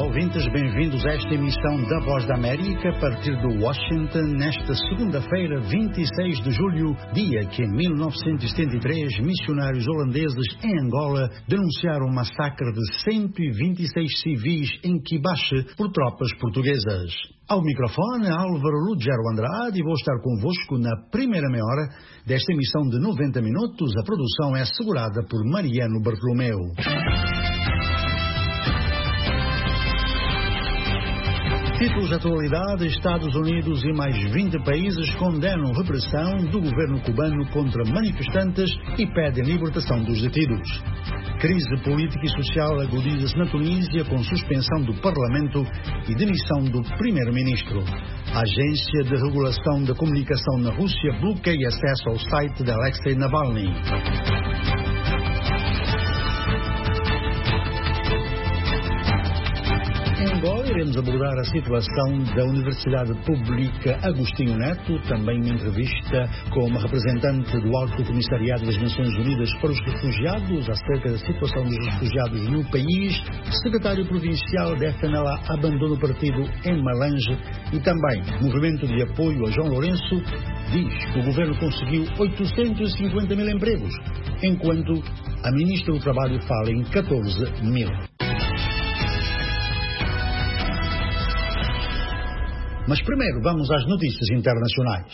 ouvintes, bem-vindos a esta emissão da Voz da América a partir de Washington, nesta segunda-feira, 26 de julho, dia que em 1973 missionários holandeses em Angola denunciaram um massacre de 126 civis em Quibache por tropas portuguesas. Ao microfone, Álvaro Lugero Andrade, e vou estar convosco na primeira meia hora desta emissão de 90 minutos. A produção é assegurada por Mariano Bartolomeu. Títulos de atualidade: Estados Unidos e mais 20 países condenam repressão do governo cubano contra manifestantes e pedem libertação dos detidos. Crise política e social agudiza-se na Tunísia com suspensão do Parlamento e demissão do primeiro-ministro. A Agência de Regulação da Comunicação na Rússia bloqueia acesso ao site de Alexei Navalny. Em Angola, iremos abordar a situação da Universidade Pública Agostinho Neto, também uma entrevista com uma representante do Alto Comissariado das Nações Unidas para os Refugiados acerca da situação dos refugiados no país. Secretário Provincial da FNLA abandona o partido em Malange e também movimento de apoio a João Lourenço diz que o governo conseguiu 850 mil empregos, enquanto a ministra do Trabalho fala em 14 mil. Mas primeiro vamos às notícias internacionais.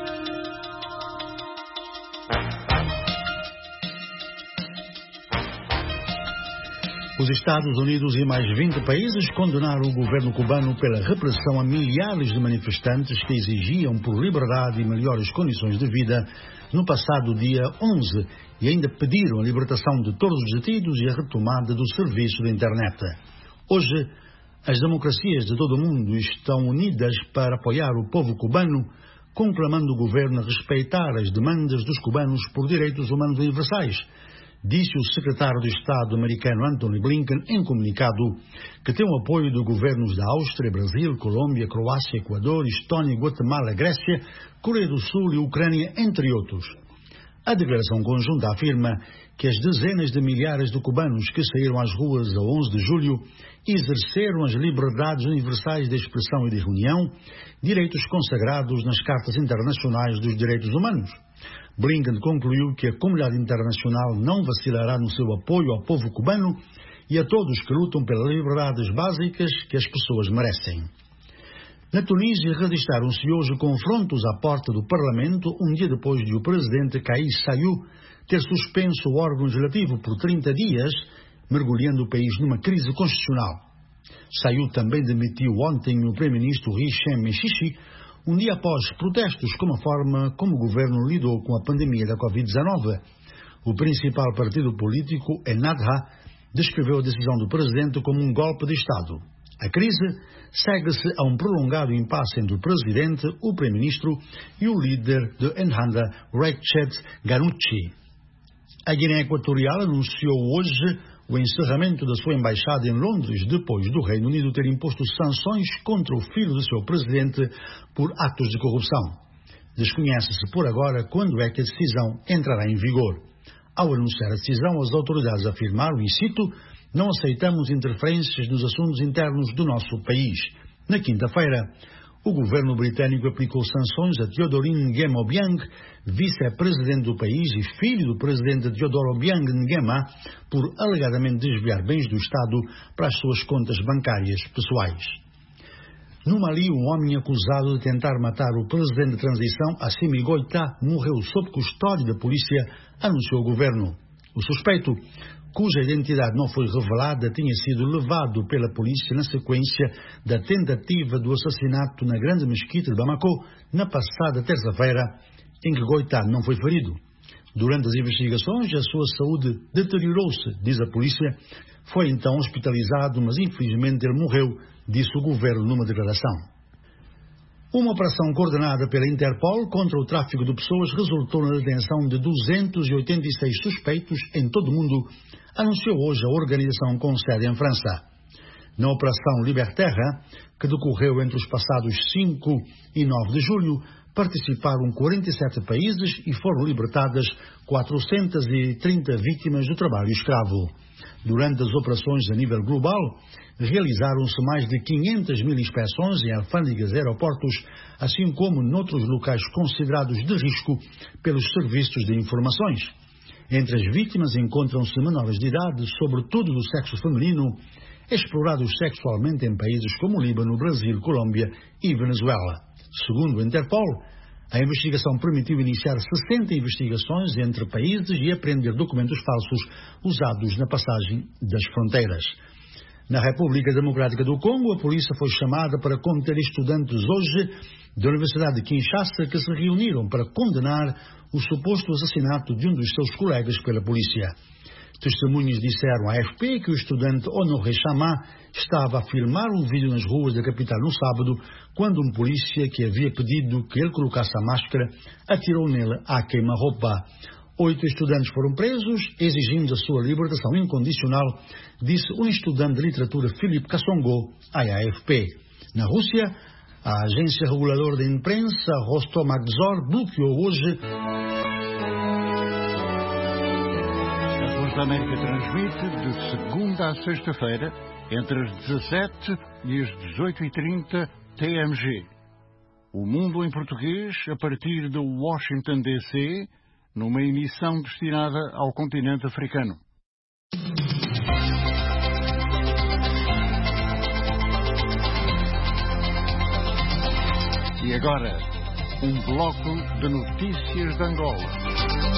Os Estados Unidos e mais 20 países condenaram o governo cubano pela repressão a milhares de manifestantes que exigiam por liberdade e melhores condições de vida no passado dia 11 e ainda pediram a libertação de todos os detidos e a retomada do serviço da internet. Hoje, as democracias de todo o mundo estão unidas para apoiar o povo cubano, conclamando o governo a respeitar as demandas dos cubanos por direitos humanos universais, disse o secretário de Estado americano Antony Blinken em comunicado, que tem o apoio de governos da Áustria, Brasil, Colômbia, Croácia, Equador, Estónia, Guatemala, Grécia, Coreia do Sul e Ucrânia, entre outros. A declaração conjunta afirma que as dezenas de milhares de cubanos que saíram às ruas a 11 de julho exerceram as liberdades universais de expressão e de reunião, direitos consagrados nas Cartas Internacionais dos Direitos Humanos. Blinken concluiu que a comunidade internacional não vacilará no seu apoio ao povo cubano e a todos que lutam pelas liberdades básicas que as pessoas merecem. Na Tunísia, registraram-se hoje confrontos à porta do Parlamento, um dia depois de o presidente Kais Saied ter suspenso o órgão legislativo por 30 dias, mergulhando o país numa crise constitucional. Saied também demitiu ontem o primeiro-ministro Hichem Mechichi, um dia após protestos com a forma como o governo lidou com a pandemia da Covid-19. O principal partido político, Ennahda, descreveu a decisão do presidente como um golpe de Estado. A crise segue-se a um prolongado impasse entre o presidente, o primeiro-ministro e o líder de Ennahda, Recep Ghannouchi. A Guiné Equatorial anunciou hoje o encerramento da sua embaixada em Londres, depois do Reino Unido ter imposto sanções contra o filho do seu presidente por atos de corrupção. Desconhece-se por agora quando é que a decisão entrará em vigor. Ao anunciar a decisão, as autoridades afirmaram, e cito, "Não aceitamos interferências nos assuntos internos do nosso país." Na quinta-feira, o governo britânico aplicou sanções a Teodorin Nguema Obiang, vice-presidente do país e filho do presidente Teodoro Obiang Nguema, por alegadamente desviar bens do Estado para as suas contas bancárias pessoais. No Mali, um homem acusado de tentar matar o presidente de transição, Assimi Goïta, morreu sob custódia da polícia, anunciou o governo. O suspeito, cuja identidade não foi revelada, tinha sido levado pela polícia na sequência da tentativa do assassinato na grande mesquita de Bamako, na passada terça-feira, em que Goïta não foi ferido. Durante as investigações, a sua saúde deteriorou-se, diz a polícia. Foi então hospitalizado, mas infelizmente ele morreu, disse o governo numa declaração. Uma operação coordenada pela Interpol contra o tráfico de pessoas resultou na detenção de 286 suspeitos em todo o mundo, anunciou hoje a organização com sede em França. Na Operação Liberterra, que decorreu entre os passados 5 e 9 de julho, participaram 47 países e foram libertadas 430 vítimas do trabalho escravo. Durante as operações a nível global, realizaram-se mais de 500 mil inspeções em alfândegas e aeroportos, assim como noutros locais considerados de risco pelos serviços de informações. Entre as vítimas encontram-se menores de idade, sobretudo do sexo feminino, explorados sexualmente em países como Líbano, Brasil, Colômbia e Venezuela. Segundo o Interpol, a investigação permitiu iniciar 60 investigações entre países e apreender documentos falsos usados na passagem das fronteiras. Na República Democrática do Congo, a polícia foi chamada para conter estudantes hoje da Universidade de Kinshasa que se reuniram para condenar o suposto assassinato de um dos seus colegas pela polícia. Testemunhas disseram à AFP que o estudante Honoré Chama estava a filmar um vídeo nas ruas da capital no sábado, quando um polícia que havia pedido que ele colocasse a máscara atirou nele à queima-roupa. 8 estudantes foram presos, exigindo a sua libertação incondicional, disse um estudante de literatura Philippe Kassongo à AFP. Na Rússia, a agência reguladora da imprensa Rostomnadzor bloqueou hoje. A Voz da América transmite de segunda a sexta-feira, entre as 17 e as 18h30 TMG. O Mundo em Português, a partir de Washington, D.C., numa emissão destinada ao continente africano. E agora, um bloco de notícias de Angola.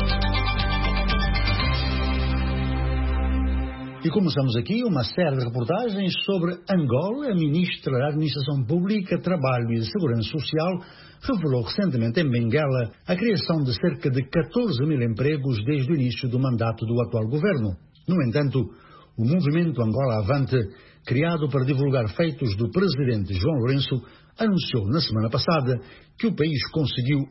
E começamos aqui uma série de reportagens sobre Angola. A ministra da Administração Pública, Trabalho e Segurança Social revelou recentemente em Benguela a criação de cerca de 14 mil empregos desde o início do mandato do atual governo. No entanto, o movimento Angola Avante, criado para divulgar feitos do presidente João Lourenço, anunciou na semana passada que o país conseguiu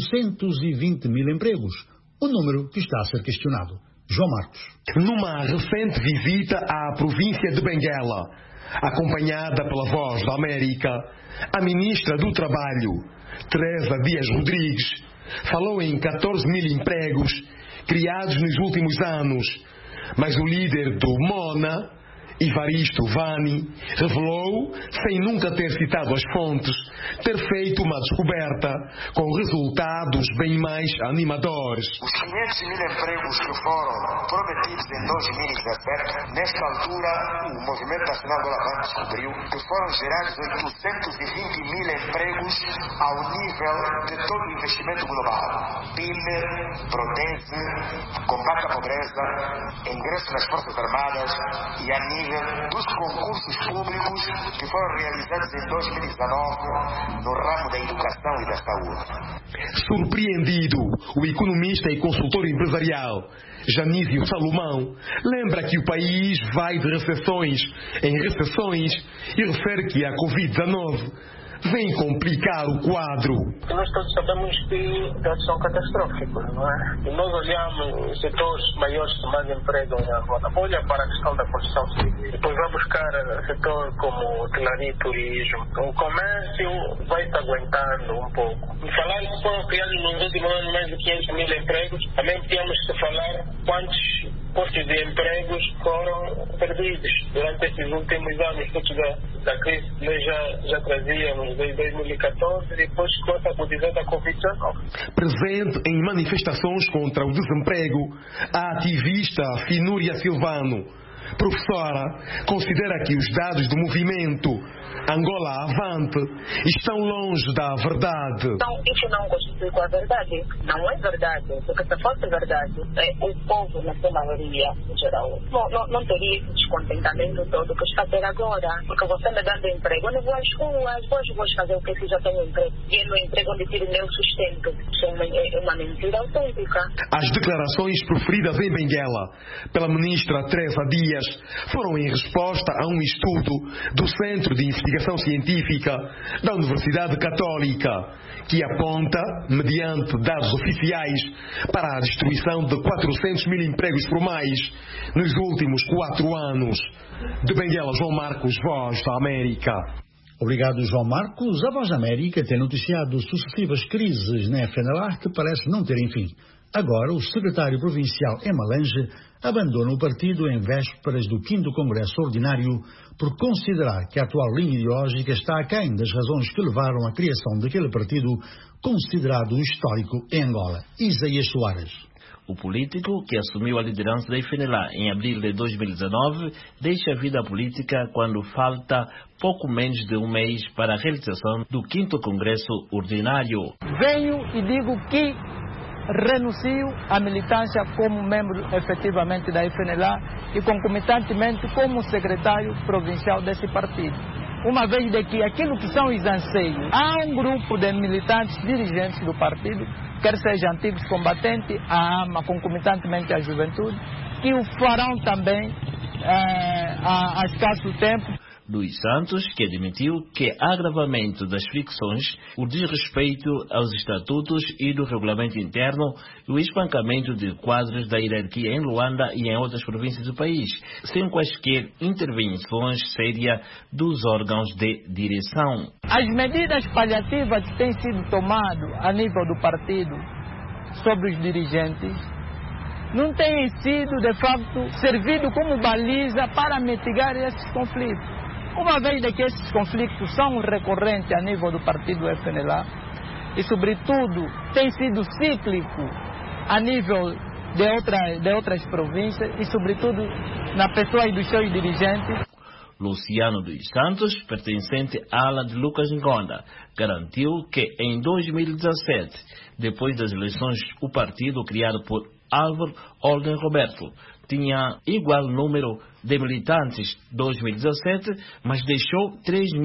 820 mil empregos, um número que está a ser questionado. João Marcos. Numa recente visita à província de Benguela, acompanhada pela Voz da América, a ministra do Trabalho, Teresa Dias Rodrigues, falou em 14 mil empregos criados nos últimos anos, mas o líder do MONA, Evaristo Vani, revelou, sem nunca ter citado as fontes, ter feito uma descoberta com resultados bem mais animadores. Os 500 mil empregos que foram prometidos em 2017, nesta altura o Movimento Nacional Angola Avante descobriu que foram gerados 820 mil empregos ao nível de todo o investimento global. PIB, Prodese, combate à pobreza, ingresso nas Forças Armadas e a nível dos concursos públicos que foram realizados em 2019 no ramo da educação e da saúde. Surpreendido, o economista e consultor empresarial Janísio Salomão lembra que o país vai de recessões em recessões e refere que a Covid-19 vem complicar o quadro. Nós todos sabemos que dados são catastróficos, não é? E nós olhamos os setores maiores que mais empregam em Angola. Olha para a questão da construção civil. Depois vai buscar setor como hotelaria e turismo. O comércio vai se aguentando um pouco. E falar que foram criados nos últimos anos mais de 500 mil empregos, também temos que falar quantos postos de empregos foram perdidos durante esses últimos anos, fruto da crise que nós já trazíamos desde 2014 e depois com essa agudizada da Covid-19. Presente em manifestações contra o desemprego, a ativista Finúria Silvano, professora, considera que os dados do movimento Angola Avante estão longe da verdade. Então, isso não constitui com a verdade. Não é verdade. Porque se fosse verdade, o povo, na sua maioria, em geral, não teria esse descontentamento todo que está a ter agora. Porque você me dando emprego, eu não vou às ruas, vou fazer o que se já tenho emprego. E é no emprego onde tiro o meu sustento. Isso é uma mentira autêntica. As declarações proferidas em Benguela pela ministra Teresa Dias foram em resposta a um estudo do Centro de Investigação Científica da Universidade Católica, que aponta, mediante dados oficiais, para a destruição de 400 mil empregos formais nos últimos 4 anos. De Benguela, João Marcos, Voz da América. Obrigado, João Marcos. A Voz da América tem noticiado sucessivas crises na FNLA que parece não terem fim. Agora, o secretário provincial Emalange abandona o partido em vésperas do 5º Congresso Ordinário por considerar que a atual linha ideológica está aquém das razões que levaram à criação daquele partido considerado histórico em Angola. Isaías Soares. O político, que assumiu a liderança da FNLA em abril de 2019, deixa a vida política quando falta pouco menos de um mês para a realização do 5º Congresso Ordinário. Venho e digo que renuncio à militância como membro efetivamente da FNLA e concomitantemente como secretário provincial desse partido. Uma vez de que aquilo que são os anseios, há um grupo de militantes dirigentes do partido, quer sejam antigos combatentes, a AMA, concomitantemente à juventude, que o farão também a escasso tempo. Luís Santos, que admitiu que agravamento das fricções, o desrespeito aos estatutos e do regulamento interno e o espancamento de quadros da hierarquia em Luanda e em outras províncias do país, sem quaisquer intervenções sérias dos órgãos de direção. As medidas paliativas que têm sido tomadas a nível do partido sobre os dirigentes não têm sido, de facto, servido como baliza para mitigar esses conflitos. Uma vez que esses conflitos são recorrentes a nível do partido FNLA e, sobretudo, tem sido cíclico a nível de outras províncias e, sobretudo, na pessoa dos seus dirigentes. Luciano dos Santos, pertencente à ala de Lucas Ngonda, garantiu que em 2017, depois das eleições, o partido criado por Álvaro Holden Roberto tinha igual número de militantes 2017, mas deixou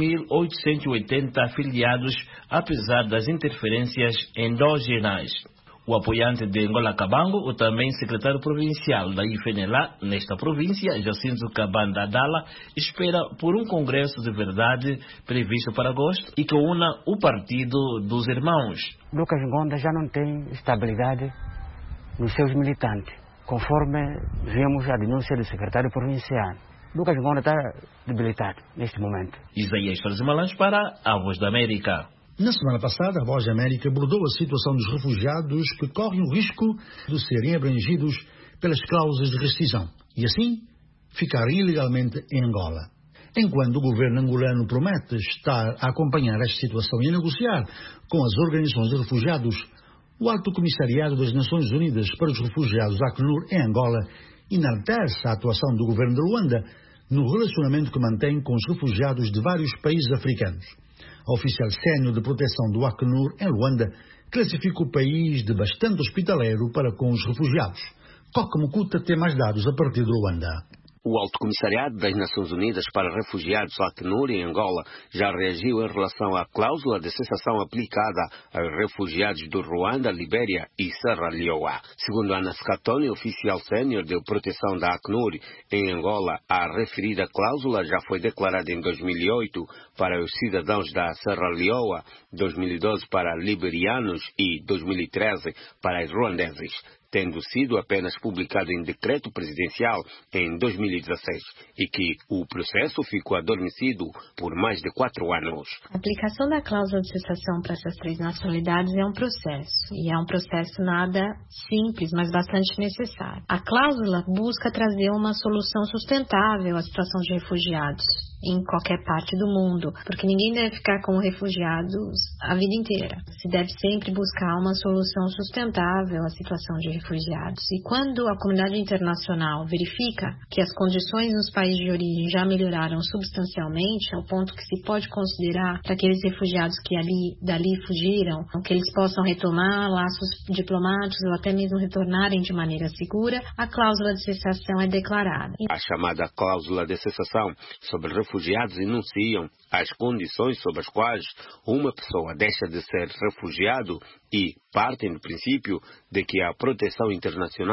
3.880 afiliados, apesar das interferências endógenas. O apoiante de Angola Cabango, o também secretário provincial da FNLA nesta província, Jacinto Cabanda Dala, espera por um congresso de verdade previsto para agosto e que una o partido dos irmãos. Lucas Ngonda já não tem estabilidade nos seus militantes, conforme vimos a denúncia do secretário provincial. Lucas Ngonda está debilitado neste momento. Isaías Malães para a Voz da América. Na semana passada, a Voz da América abordou a situação dos refugiados que correm o risco de serem abrangidos pelas cláusulas de rescisão e, assim, ficarem ilegalmente em Angola. Enquanto o governo angolano promete estar a acompanhar esta situação e a negociar com as organizações de refugiados, o Alto Comissariado das Nações Unidas para os Refugiados, ACNUR, em Angola, enaltece a atuação do governo de Luanda no relacionamento que mantém com os refugiados de vários países africanos. A oficial sénior de proteção do ACNUR em Luanda classifica o país de bastante hospitaleiro para com os refugiados. Coca Mukuta tem mais dados a partir de Luanda. O Alto Comissariado das Nações Unidas para Refugiados, ACNUR, em Angola, já reagiu em relação à cláusula de cessação aplicada aos refugiados do Ruanda, Libéria e Serra Leoa. Segundo Ana Scatoni, oficial sénior de proteção da ACNUR em Angola, a referida cláusula já foi declarada em 2008 para os cidadãos da Serra Leoa, 2012 para liberianos e 2013 para os ruandeses, tendo sido apenas publicado em decreto presidencial em 2016 e que o processo ficou adormecido por mais de 4 anos. A aplicação da cláusula de cessação para essas 3 nacionalidades é um processo, e é um processo nada simples, mas bastante necessário. A cláusula busca trazer uma solução sustentável à situação de refugiados em qualquer parte do mundo, porque ninguém deve ficar como refugiados a vida inteira. Se deve sempre buscar uma solução sustentável à situação de refugiados. E quando a comunidade internacional verifica que as condições nos países de origem já melhoraram substancialmente, ao ponto que se pode considerar para aqueles refugiados que dali fugiram, que eles possam retomar laços diplomáticos ou até mesmo retornarem de maneira segura, a cláusula de cessação é declarada. A chamada cláusula de cessação sobre refugiados enunciam as condições sob as quais uma pessoa deixa de ser refugiado e partem do princípio de que a proteção internacional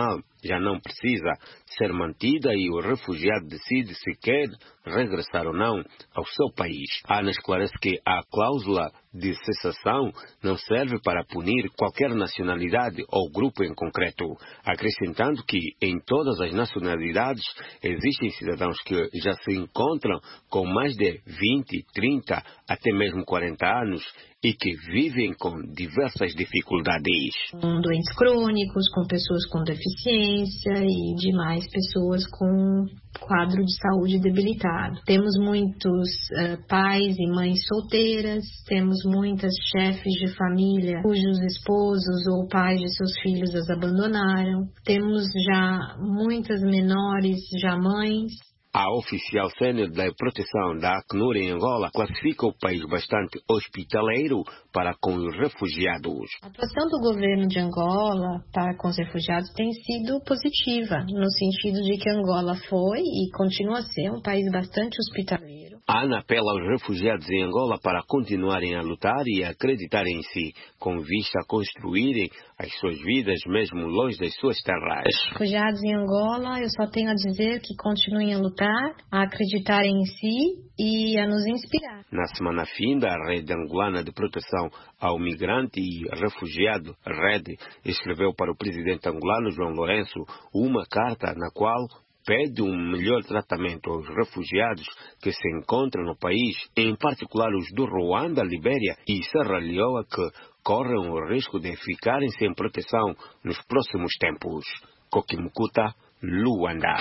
já não precisa ser mantida e o refugiado decide se quer regressar ou não ao seu país. Ana esclarece que a cláusula de cessação não serve para punir qualquer nacionalidade ou grupo em concreto, acrescentando que em todas as nacionalidades existem cidadãos que já se encontram com mais de 20, 30, até mesmo 40 anos e que vivem com diversas dificuldades. Com doentes crônicos, com pessoas com deficiência e demais pessoas com quadro de saúde debilitado. Temos muitos pais e mães solteiras, temos muitas chefes de família cujos esposos ou pais de seus filhos as abandonaram. Temos já muitas menores, já mães. A oficial sênior da proteção da Acnur em Angola classifica o país bastante hospitaleiro para com os refugiados. A atuação do governo de Angola para com os refugiados tem sido positiva, no sentido de que Angola foi e continua a ser um país bastante hospitaleiro. A ANA apela aos refugiados em Angola para continuarem a lutar e a acreditar em si, com vista a construírem as suas vidas mesmo longe das suas terras. Refugiados em Angola, eu só tenho a dizer que continuem a lutar, a acreditar em si e a nos inspirar. Na semana finda, a Rede Angolana de Proteção ao Migrante e Refugiado, RED, escreveu para o presidente angolano João Lourenço uma carta na qual pede um melhor tratamento aos refugiados que se encontram no país, em particular os do Ruanda, Libéria e Serra Leoa, que correm o risco de ficarem sem proteção nos próximos tempos. Kokimukuta, Luanda.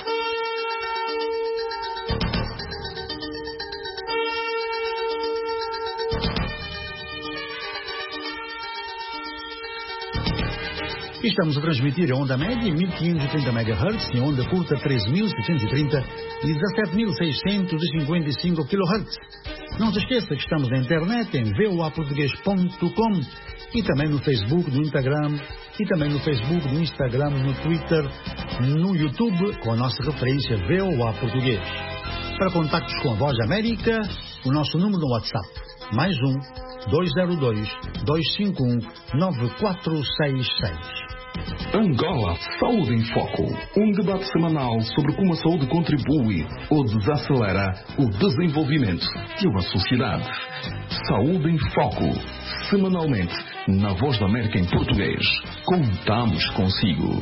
Estamos a transmitir a onda média 1530 MHz e onda curta 13.730 e 17.655 kHz. Não se esqueça que estamos na internet em voaportugues.com e também no Facebook, no Instagram no Twitter, no YouTube com a nossa referência VOA Português. Para contactos com a Voz da América, o nosso número no WhatsApp, +1 202 251 9466. Angola Saúde em Foco. Um debate semanal sobre como a saúde contribui ou desacelera o desenvolvimento de uma sociedade. Saúde em Foco. Semanalmente, na Voz da América em português. Contamos consigo.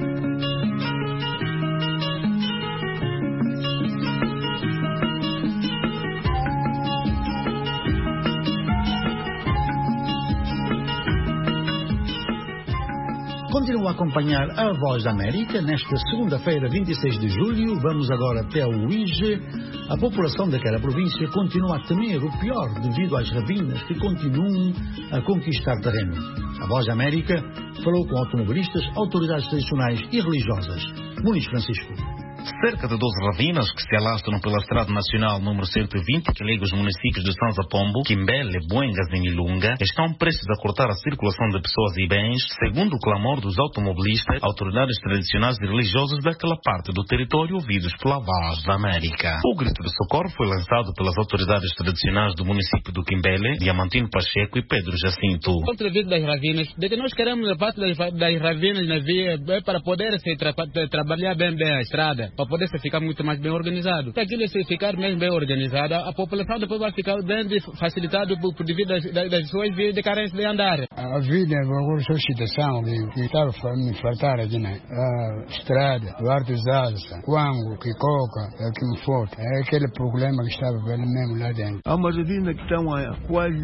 Continua a acompanhar a Voz da América. Nesta segunda-feira, 26 de julho, vamos agora até o Uíge. A população daquela província continua a temer o pior devido às ravinas que continuam a conquistar terreno. A Voz da América falou com automobilistas, autoridades tradicionais e religiosas. Muniz Francisco. Cerca de 12 ravinas que se alastram pela Estrada Nacional número 120, que liga os municípios de Sanza Pombo, Quimbele, Buengas e Milunga, estão prestes a cortar a circulação de pessoas e bens, segundo o clamor dos automobilistas, autoridades tradicionais e religiosas daquela parte do território ouvidos pela Voz da América. O grito de socorro foi lançado pelas autoridades tradicionais do município do Quimbele, Diamantino Pacheco e Pedro Jacinto. Contra o vídeo das ravinas, de que nós queremos a parte das ravinas na via para poder trabalhar bem a estrada, para poder ficar muito mais bem organizado. Se aquilo se ficar mesmo bem organizado, a população depois vai ficar bem facilitado por devido das suas vias de carência de andar. A vida, agora sua situação que estava me faltar aqui na estrada, do Arte Zalsa, Quango, Kikoka, que me falta. É aquele problema que estava mesmo lá dentro. Há uma ravina que estão há quase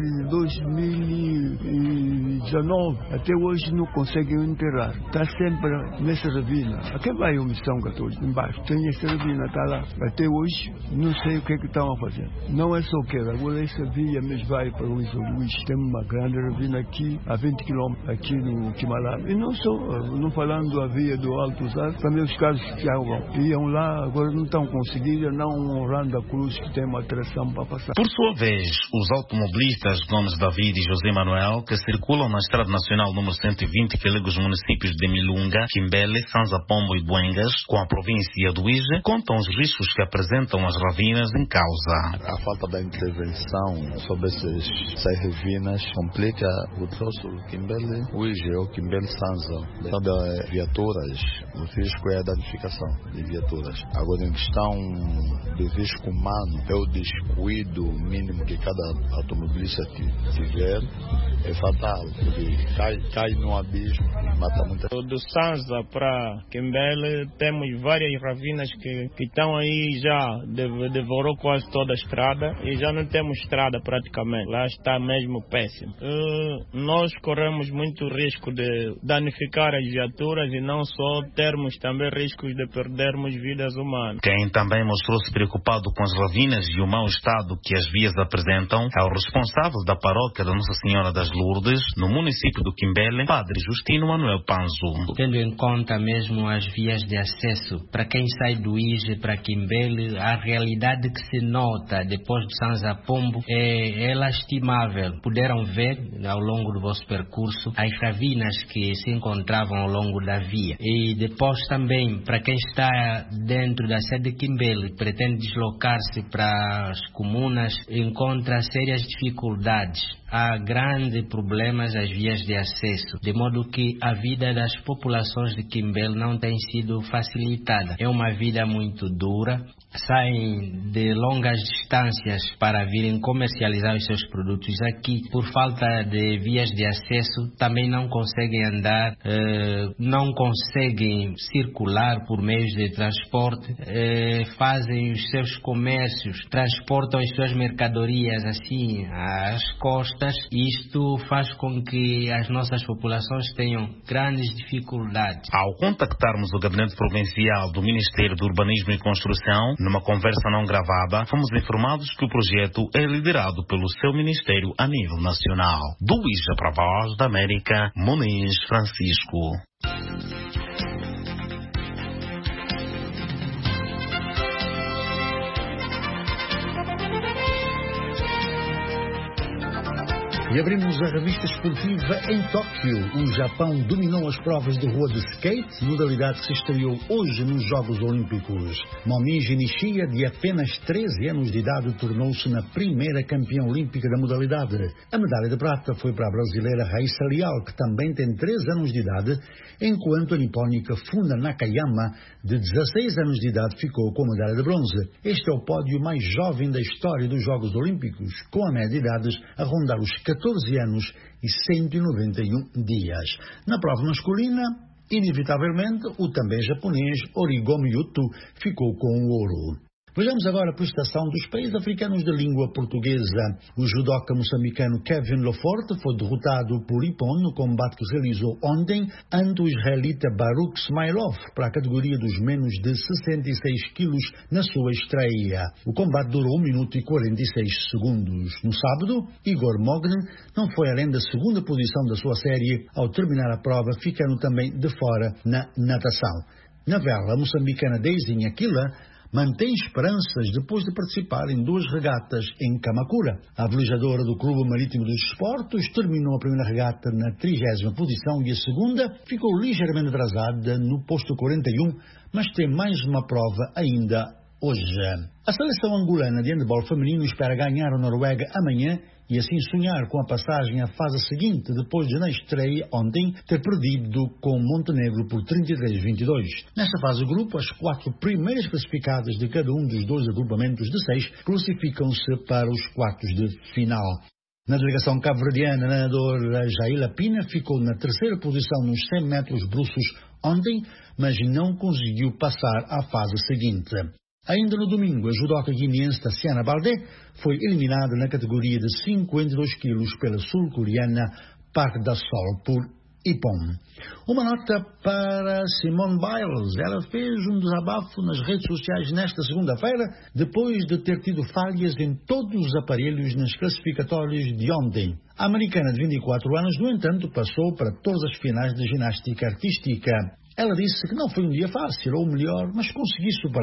2019, até hoje não conseguem enterrar. Está sempre nessa ravina. Aqui vai a Missão Católica, embaixo. Tem essa ravina, está lá. Até hoje, não sei o que é que estão a fazer. Não é só o que agora essa via mesmo vai para o Luís. Tem uma grande ravina aqui, a 20 km, aqui no Timalá. E não só, não falando da via do Alto Zar, também os carros que iam lá, agora não estão conseguindo, não honrando a cruz que tem uma atração para passar. Por sua vez, os automobilistas Gomes David e José Manuel, que circulam na Estrada Nacional número 120, que liga os municípios de Milunga, Quimbele, Sanza Pombo e Buengas, com a província do Uíge, contam os riscos que apresentam as ravinas em causa. A falta da intervenção sobre essas ravinas complica o troço Quimbele, Uíge ou Quimbele Sanza. Todas viaturas O risco é a danificação de viaturas. Agora, em questão do risco humano, é o descuido mínimo que cada automobilista tiver, é fatal, porque cai no abismo e mata muita gente. Do Sanza para Quimbele temos várias ravinas que estão aí, já devorou quase toda a estrada e já não temos estrada praticamente. Lá está mesmo péssimo. Nós corremos muito risco de danificar as viaturas e não só termos também riscos de perdermos vidas humanas. Quem também mostrou-se preocupado com as ravinas e o mau estado que as vias apresentam é o responsável da paróquia da Nossa Senhora das Lourdes, no município do Quimbele, Padre Justino Manuel Panzo. Tendo em conta mesmo as vias de acesso, para quem sai do Ije para Quimbele, a realidade que se nota depois de Sanza Pombo é lastimável. Puderam ver ao longo do vosso percurso as ravinas que se encontravam ao longo da via. E depois também, para quem está dentro da sede de Quimbele, pretende deslocar-se para as comunas, encontra sérias dificuldades. Há grandes problemas às vias de acesso, de modo que a vida das populações de Quimbele não tem sido facilitada. É uma vida muito dura, saem de longas distâncias para virem comercializar os seus produtos aqui. Por falta de vias de acesso, também não conseguem andar, não conseguem circular por meios de transporte, fazem os seus comércios, transportam as suas mercadorias assim às costas. Isto faz com que as nossas populações tenham grandes dificuldades. Ao contactarmos o Gabinete Provincial do Ministério do Urbanismo e Construção, numa conversa não gravada, fomos informados que o projeto é liderado pelo seu Ministério a nível nacional. Do Ija para a Voz da América, Muniz Francisco. E abrimos a revista esportiva em Tóquio. O Japão dominou as provas de rua de skate, modalidade que se estreou hoje nos Jogos Olímpicos. Momiji Nishida, de apenas 13 anos de idade, tornou-se na primeira campeã olímpica da modalidade. A medalha de prata foi para a brasileira Raíssa Leal, que também tem 13 anos de idade, enquanto a nipônica Funa Nakayama, de 16 anos de idade, ficou com a medalha de bronze. Este é o pódio mais jovem da história dos Jogos Olímpicos, com a média de idades a rondar os 14 anos e 191 dias. Na prova masculina, inevitavelmente, o também japonês Origomi Yuto ficou com o ouro. Vejamos agora a prestação dos países africanos de língua portuguesa. O judoca moçambicano Kevin Loforte foi derrotado por Ippon no combate que realizou ontem ante o israelita Baruch Smailov para a categoria dos menos de 66 quilos na sua estreia. O combate durou 1 minuto e 46 segundos. No sábado, Igor Mogren não foi além da segunda posição da sua série ao terminar a prova, ficando também de fora na natação. Na vela, a moçambicana Daisy Aquila mantém esperanças depois de participar em 2 regatas em Kamakura. A velejadora do Clube Marítimo dos Esportes terminou a primeira regata na 30ª posição e a segunda ficou ligeiramente atrasada no posto 41, mas tem mais uma prova ainda hoje. A seleção angolana de handebol feminino espera ganhar a Noruega amanhã e assim sonhar com a passagem à fase seguinte, depois de na estreia ontem ter perdido com Montenegro por 33-22. Nesta fase de grupo, as 4 primeiras classificadas de cada um dos 2 agrupamentos de 6 classificam-se para os quartos de final. Na delegação cabo-verdiana, a nadadora Jaila Pina ficou na 3ª posição nos 100 metros brussos ontem, mas não conseguiu passar à fase seguinte. Ainda no domingo, a judoca guineense Tassiana Baldé foi eliminada na categoria de 52 quilos pela sul-coreana Park Da-sol por Ippon. Uma nota para Simone Biles. Ela fez um desabafo nas redes sociais nesta segunda-feira, depois de ter tido falhas em todos os aparelhos nas classificatórias de ontem. A americana de 24 anos, no entanto, passou para todas as finais de ginástica artística. Ela disse que não foi um dia fácil, ou melhor, mas consegui superá-lo.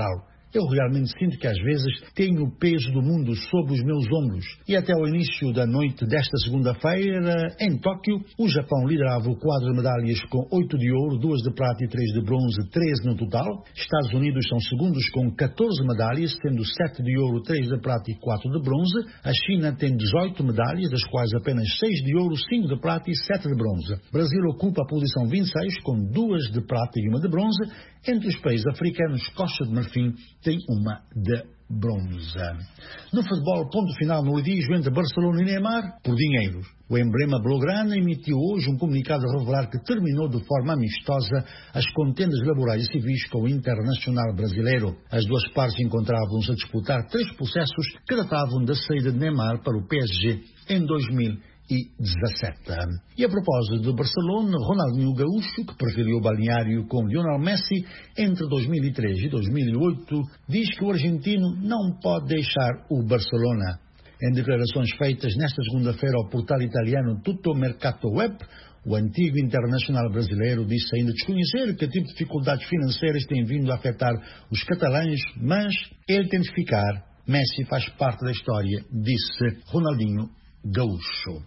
eu realmente sinto que às vezes tenho o peso do mundo sob os meus ombros. E até ao início da noite desta segunda-feira, em Tóquio, o Japão liderava o quadro de medalhas com 8 de ouro, 2 de prata e 3 de bronze, 13 no total. Estados Unidos são segundos com 14 medalhas, tendo 7 de ouro, 3 de prata e 4 de bronze. A China tem 18 medalhas, das quais apenas 6 de ouro, 5 de prata e 7 de bronze. Brasil ocupa a posição 26 com 2 de prata e 1 de bronze. Entre os países africanos, Costa de Marfim tem 1 de bronze. No futebol, ponto final no litígio entre Barcelona e Neymar por dinheiro. O emblema blaugrana emitiu hoje um comunicado a revelar que terminou de forma amistosa as contendas laborais e civis com o Internacional brasileiro. As duas partes encontravam-se a disputar 3 processos que datavam da saída de Neymar para o PSG em 2017. E a propósito de Barcelona, Ronaldinho Gaúcho, que preferiu o balneário com Lionel Messi entre 2003 e 2008, diz que o argentino não pode deixar o Barcelona. Em declarações feitas nesta segunda-feira ao portal italiano Tutto Mercato Web, o antigo internacional brasileiro disse ainda desconhecer que tipo de dificuldades financeiras têm vindo a afetar os catalães, mas ele tem de ficar. Messi faz parte da história, disse Ronaldinho Gaúcho.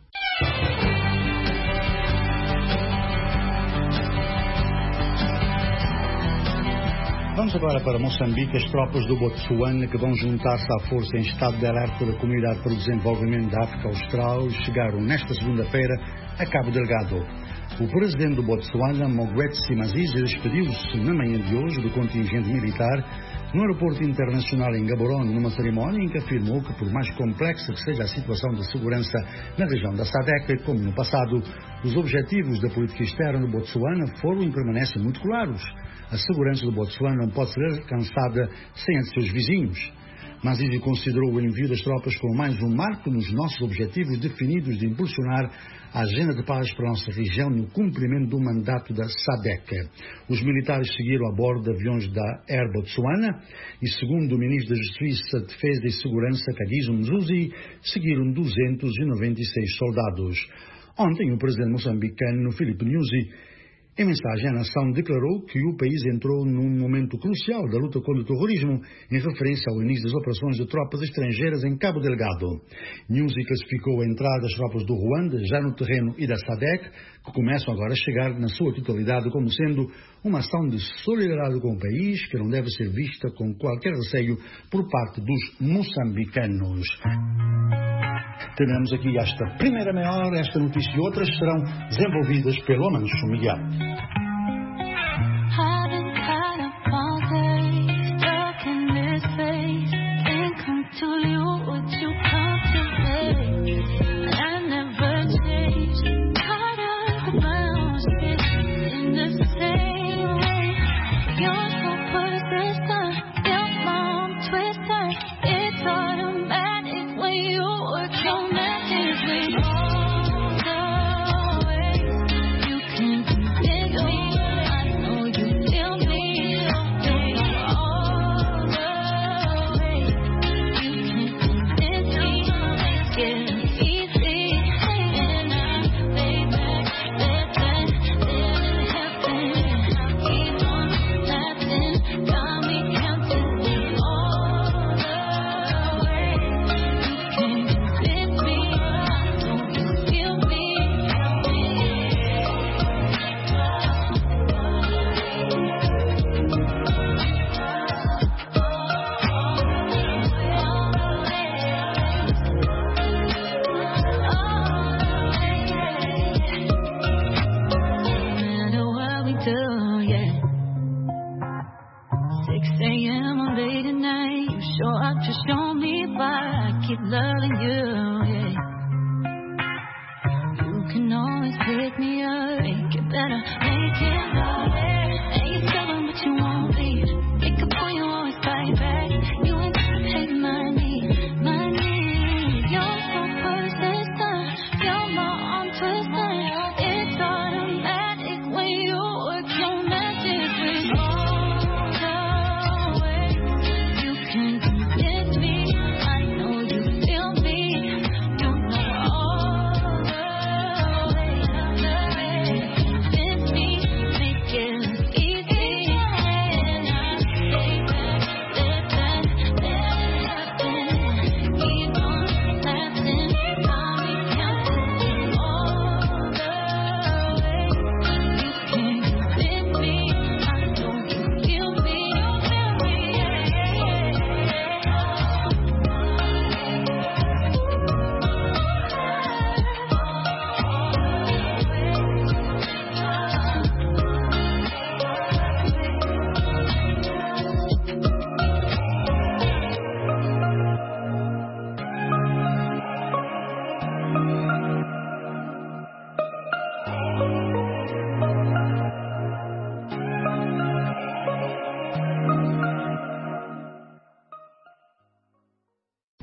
Vamos agora para Moçambique. As tropas do Botsuana, que vão juntar-se à força em estado de alerta da Comunidade para o Desenvolvimento da África Austral, chegaram nesta segunda-feira a Cabo Delgado. O presidente do Botsuana, Mogwetsi Masisi, despediu-se na manhã de hoje do contingente militar no aeroporto internacional em Gaborone, numa cerimónia em que afirmou que, por mais complexa que seja a situação de segurança na região da SADC, como no passado, os objetivos da política externa do Botsuana foram e permanecem muito claros. A segurança do Botsuana não pode ser alcançada sem a de seus vizinhos. Masisi considerou o envio das tropas como mais um marco nos nossos objetivos definidos de impulsionar a agenda de paz para a nossa região no cumprimento do mandato da SADC. Os militares seguiram a bordo de aviões da Air Botsuana e, segundo o ministro da Justiça, Defesa e Segurança, Kagiso Mzuzi, seguiram 296 soldados. Ontem, o presidente moçambicano, Filipe Nyusi, em mensagem à nação, declarou que o país entrou num momento crucial da luta contra o terrorismo, em referência ao início das operações de tropas estrangeiras em Cabo Delgado. Nyusi classificou a entrada das tropas do Ruanda, já no terreno, e da SADC, que começam agora a chegar na sua totalidade, como sendo uma ação de solidariedade com o país, que não deve ser vista com qualquer receio por parte dos moçambicanos. Terminamos aqui esta primeira meia hora. Esta notícia e outras serão desenvolvidas pelo Mancho Miguel.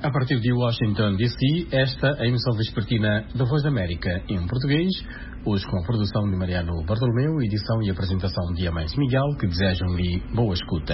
A partir de Washington, D.C., esta é a emissão vespertina da Voz da América em português, hoje com a produção de Mariano Bartolomeu, edição e apresentação de Amães Miguel, que desejam-lhe boa escuta.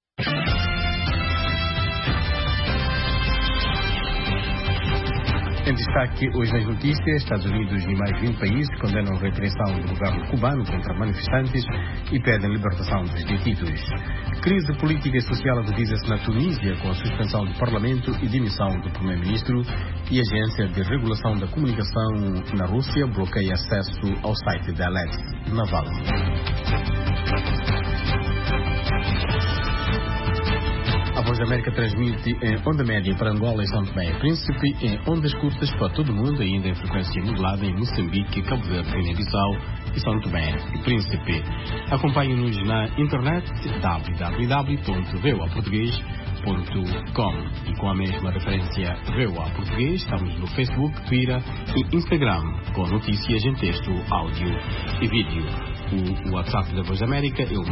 Em destaque hoje nas notícias, Estados Unidos e mais 20 países condenam a repressão do governo cubano contra manifestantes e pedem libertação dos detidos. Crise política e social agudiza-se na Tunísia com a suspensão do Parlamento e demissão do Primeiro-Ministro, e a Agência de Regulação da Comunicação na Rússia bloqueia acesso ao site da Alexei Navalny. A Voz da América transmite em onda média para Angola e São Tomé e Príncipe, em ondas curtas para todo o mundo, ainda em frequência modulada em Moçambique, Cabo Verde, Guiné-Bissau e São Tomé e Príncipe. Acompanhe-nos na internet www.voaportugues.com e com a mesma referência VOA Português, estamos no Facebook, Twitter e Instagram, com notícias em texto, áudio e vídeo. O WhatsApp da Voz da América é o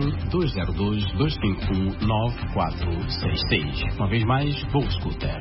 +1-202-251-9466. Uma vez mais, boa escuta.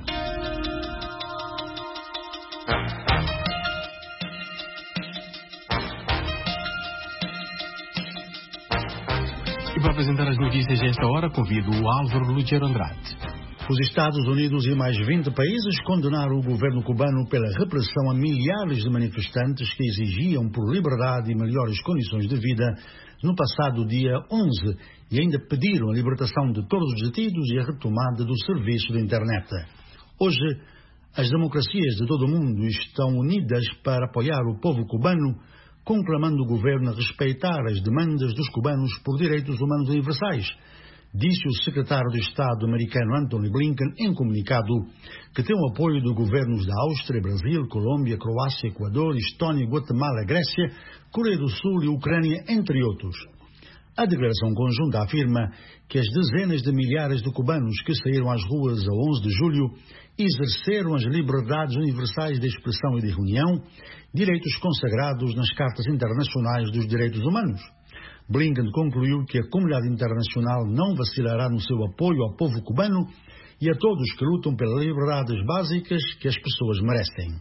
E para apresentar as notícias a esta hora, convido o Álvaro Lugero Andrade. Os Estados Unidos e mais 20 países condenaram o governo cubano pela repressão a milhares de manifestantes que exigiam por liberdade e melhores condições de vida no passado dia 11 e ainda pediram a libertação de todos os detidos e a retomada do serviço de internet. Hoje, as democracias de todo o mundo estão unidas para apoiar o povo cubano, conclamando o governo a respeitar as demandas dos cubanos por direitos humanos universais, disse o secretário de Estado americano Antony Blinken em comunicado, que tem o apoio de governos da Áustria, Brasil, Colômbia, Croácia, Equador, Estónia, Guatemala, Grécia, Coreia do Sul e Ucrânia, entre outros. A declaração conjunta afirma que as dezenas de milhares de cubanos que saíram às ruas a 11 de julho exerceram as liberdades universais de expressão e de reunião, direitos consagrados nas cartas internacionais dos direitos humanos. Blinken concluiu que a comunidade internacional não vacilará no seu apoio ao povo cubano e a todos que lutam pelas liberdades básicas que as pessoas merecem.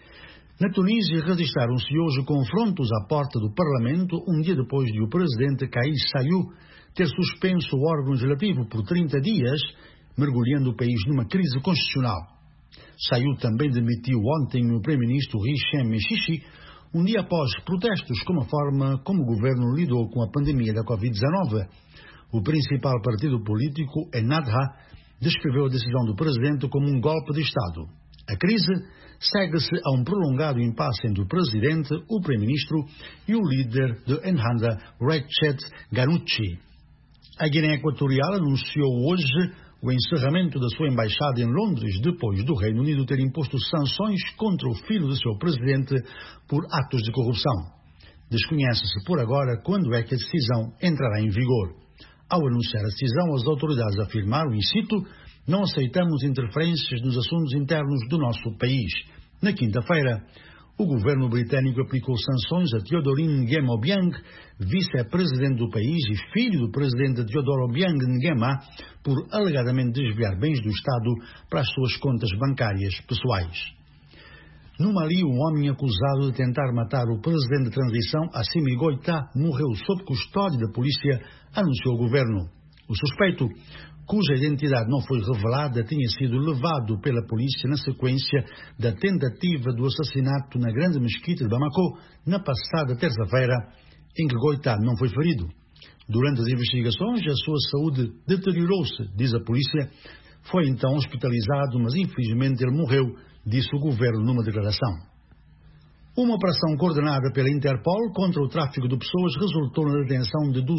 Na Tunísia, registraram-se hoje confrontos à porta do Parlamento, um dia depois de o presidente Kais Saied ter suspenso o órgão legislativo por 30 dias, mergulhando o país numa crise constitucional. Saied também demitiu ontem o primeiro-ministro Hichem Mechichi, um dia após protestos com a forma como o governo lidou com a pandemia da Covid-19. O principal partido político, Ennahda, descreveu a decisão do presidente como um golpe de Estado. A crise segue-se a um prolongado impasse entre o presidente, o primeiro-ministro e o líder de Ennahda, Recep Ghannouchi. A Guiné Equatorial anunciou hoje o encerramento da sua embaixada em Londres, depois do Reino Unido ter imposto sanções contra o filho do seu presidente por atos de corrupção. Desconhece-se por agora quando é que a decisão entrará em vigor. Ao anunciar a decisão, as autoridades afirmaram, e cito, "Não aceitamos interferências nos assuntos internos do nosso país." Na quinta-feira, o governo britânico aplicou sanções a Teodorin Nguema Obiang, vice-presidente do país e filho do presidente Teodoro Obiang Nguema, por alegadamente desviar bens do Estado para as suas contas bancárias pessoais. No Mali, um homem acusado de tentar matar o presidente de transição, Assimi Goïta, morreu sob custódia da polícia, anunciou o governo. O suspeito, cuja identidade não foi revelada, tinha sido levado pela polícia na sequência da tentativa do assassinato na grande mesquita de Bamako, na passada terça-feira, em que Goïta não foi ferido. Durante as investigações, a sua saúde deteriorou-se, diz a polícia. Foi então hospitalizado, mas infelizmente ele morreu, disse o governo numa declaração. Uma operação coordenada pela Interpol contra o tráfico de pessoas resultou na detenção de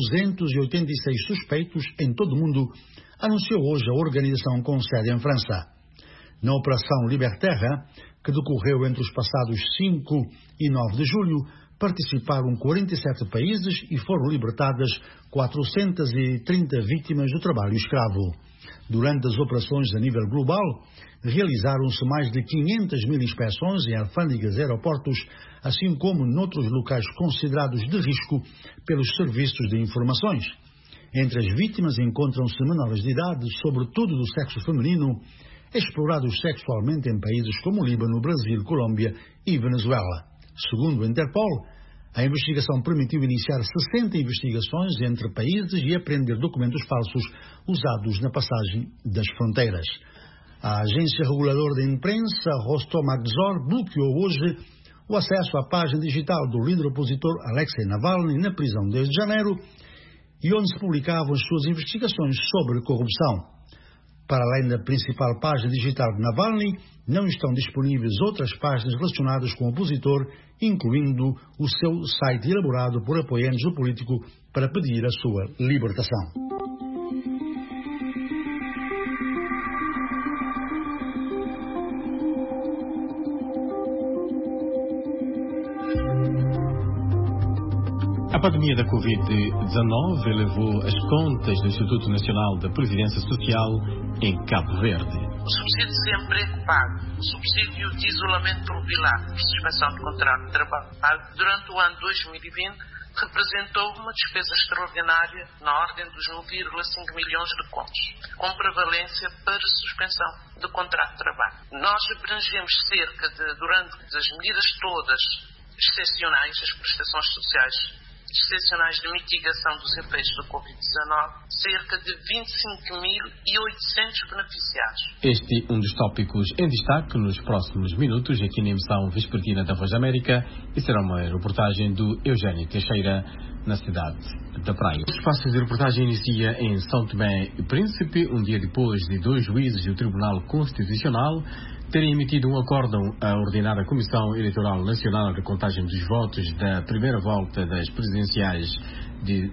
286 suspeitos em todo o mundo, anunciou hoje a organização com sede em França. Na Operação Liberterra, que decorreu entre os passados 5 e 9 de julho, participaram 47 países e foram libertadas 430 vítimas do trabalho escravo. Durante as operações a nível global, realizaram-se mais de 500.000 inspeções em alfândegas e aeroportos, assim como noutros locais considerados de risco pelos serviços de informações. Entre as vítimas encontram-se menores de idade, sobretudo do sexo feminino, explorados sexualmente em países como Líbano, Brasil, Colômbia e Venezuela. Segundo o Interpol, a investigação permitiu iniciar 60 investigações entre países e apreender documentos falsos usados na passagem das fronteiras. A agência reguladora da imprensa, Rostomnadzor, bloqueou hoje o acesso à página digital do líder opositor Alexei Navalny na prisão desde janeiro e onde se publicavam as suas investigações sobre corrupção. Para além da principal página digital de Navalny, não estão disponíveis outras páginas relacionadas com o opositor, incluindo o seu site elaborado por apoiantes do político para pedir a sua libertação. A pandemia da Covid-19 elevou as contas do Instituto Nacional da Previdência Social em Cabo Verde. O subsídio de desemprego pago, o subsídio de isolamento provilar por suspensão de contrato de trabalho durante o ano 2020 representou uma despesa extraordinária na ordem dos 1,5 milhões de contos, com prevalência para suspensão de contrato de trabalho. Nós abrangemos durante as medidas todas excepcionais, as prestações sociais excepcionais de mitigação dos efeitos da Covid-19, cerca de 25.800 beneficiados. Este é um dos tópicos em destaque nos próximos minutos aqui na emissão vespertina da Voz da América e será uma reportagem do Eugênio Teixeira na cidade da Praia. O espaço de reportagem inicia em São Tomé e Príncipe, um dia depois de 2 juízes do Tribunal Constitucional terem emitido um acórdão a ordenar a Comissão Eleitoral Nacional de contagem dos votos da primeira volta das presidenciais de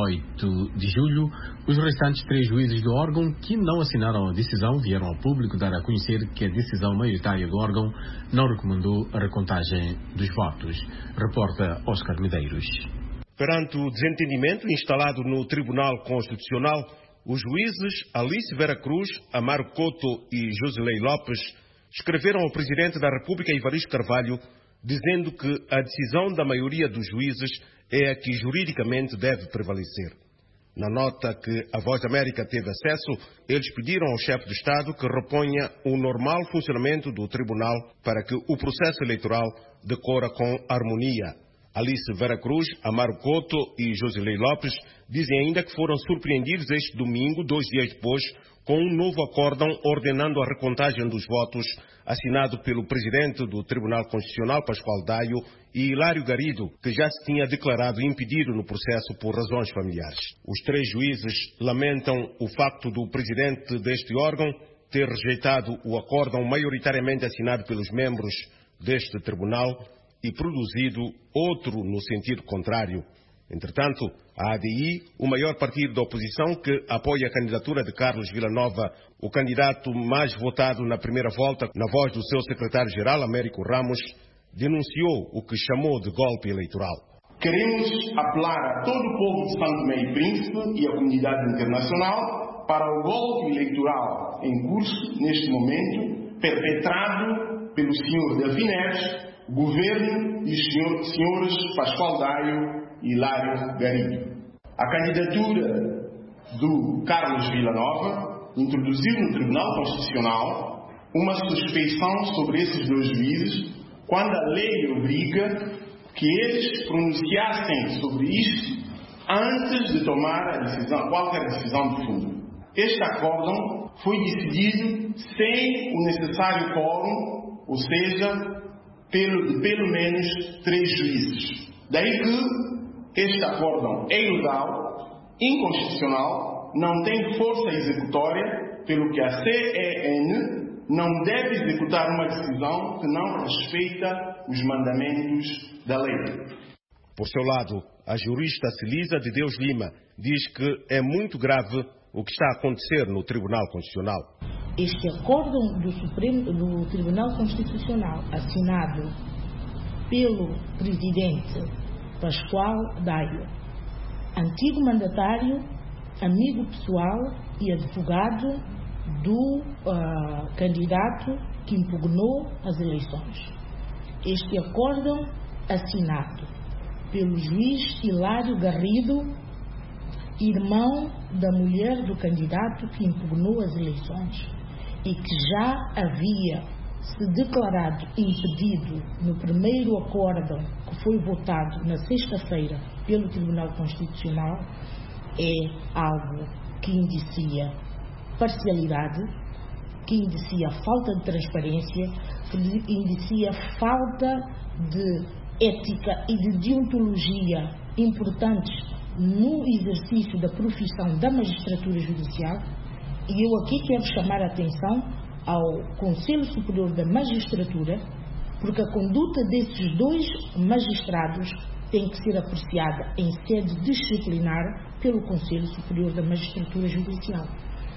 18 de julho. Os restantes 3 juízes do órgão que não assinaram a decisão vieram ao público dar a conhecer que a decisão maioritária do órgão não recomendou a recontagem dos votos. Reporta Oscar Medeiros. Perante o desentendimento instalado no Tribunal Constitucional, os juízes Alice Vera Cruz, Amaro Couto e Josilei Lopes escreveram ao Presidente da República, Evaristo Carvalho, dizendo que a decisão da maioria dos juízes é a que juridicamente deve prevalecer. Na nota que a Voz da América teve acesso, eles pediram ao chefe de Estado que reponha o normal funcionamento do Tribunal para que o processo eleitoral decorra com harmonia. Alice Vera Cruz, Amaro Couto e Josilei Lopes dizem ainda que foram surpreendidos este domingo, 2 dias depois, com um novo acórdão ordenando a recontagem dos votos, assinado pelo Presidente do Tribunal Constitucional, Pascoal Daio, e Hilário Garrido, que já se tinha declarado impedido no processo por razões familiares. Os 3 juízes lamentam o facto do Presidente deste órgão ter rejeitado o acórdão maioritariamente assinado pelos membros deste Tribunal e produzido outro no sentido contrário. Entretanto, a ADI, o maior partido da oposição que apoia a candidatura de Carlos Villanova, o candidato mais votado na primeira volta, na voz do seu secretário-geral, Américo Ramos, denunciou o que chamou de golpe eleitoral. Queremos apelar a todo o povo de São Tomé e Príncipe e a comunidade internacional para o golpe eleitoral em curso, neste momento, perpetrado pelo Sr. Delfim Neves, governo e os senhores Pascoal Daio e Hilário Garrido. A candidatura do Carlos Villanova introduziu no Tribunal Constitucional uma suspeição sobre esses 2 juízes, quando a lei obriga que eles pronunciassem sobre isto antes de tomar qualquer decisão de fundo. Este acórdão foi decidido sem o necessário quórum, ou seja, de pelo menos 3 juízes. Daí que este acórdão é ilegal, inconstitucional, não tem força executória, pelo que a CEN não deve executar uma decisão que não respeita os mandamentos da lei. Por seu lado, a jurista Celisa de Deus Lima diz que é muito grave o que está a acontecer no Tribunal Constitucional. Este acórdão do Tribunal Constitucional, assinado pelo Presidente Pascoal Daio, antigo mandatário, amigo pessoal e advogado do candidato que impugnou as eleições. Este acórdão, assinado pelo juiz Hilário Garrido, irmão da mulher do candidato que impugnou as eleições, e que já havia se declarado impedido no primeiro acórdão que foi votado na sexta-feira pelo Tribunal Constitucional, é algo que indicia parcialidade, que indicia falta de transparência, que indicia falta de ética e de deontologia importantes no exercício da profissão da magistratura judicial. E eu aqui quero chamar a atenção ao Conselho Superior da Magistratura, porque a conduta desses dois magistrados tem que ser apreciada em sede disciplinar pelo Conselho Superior da Magistratura Judicial.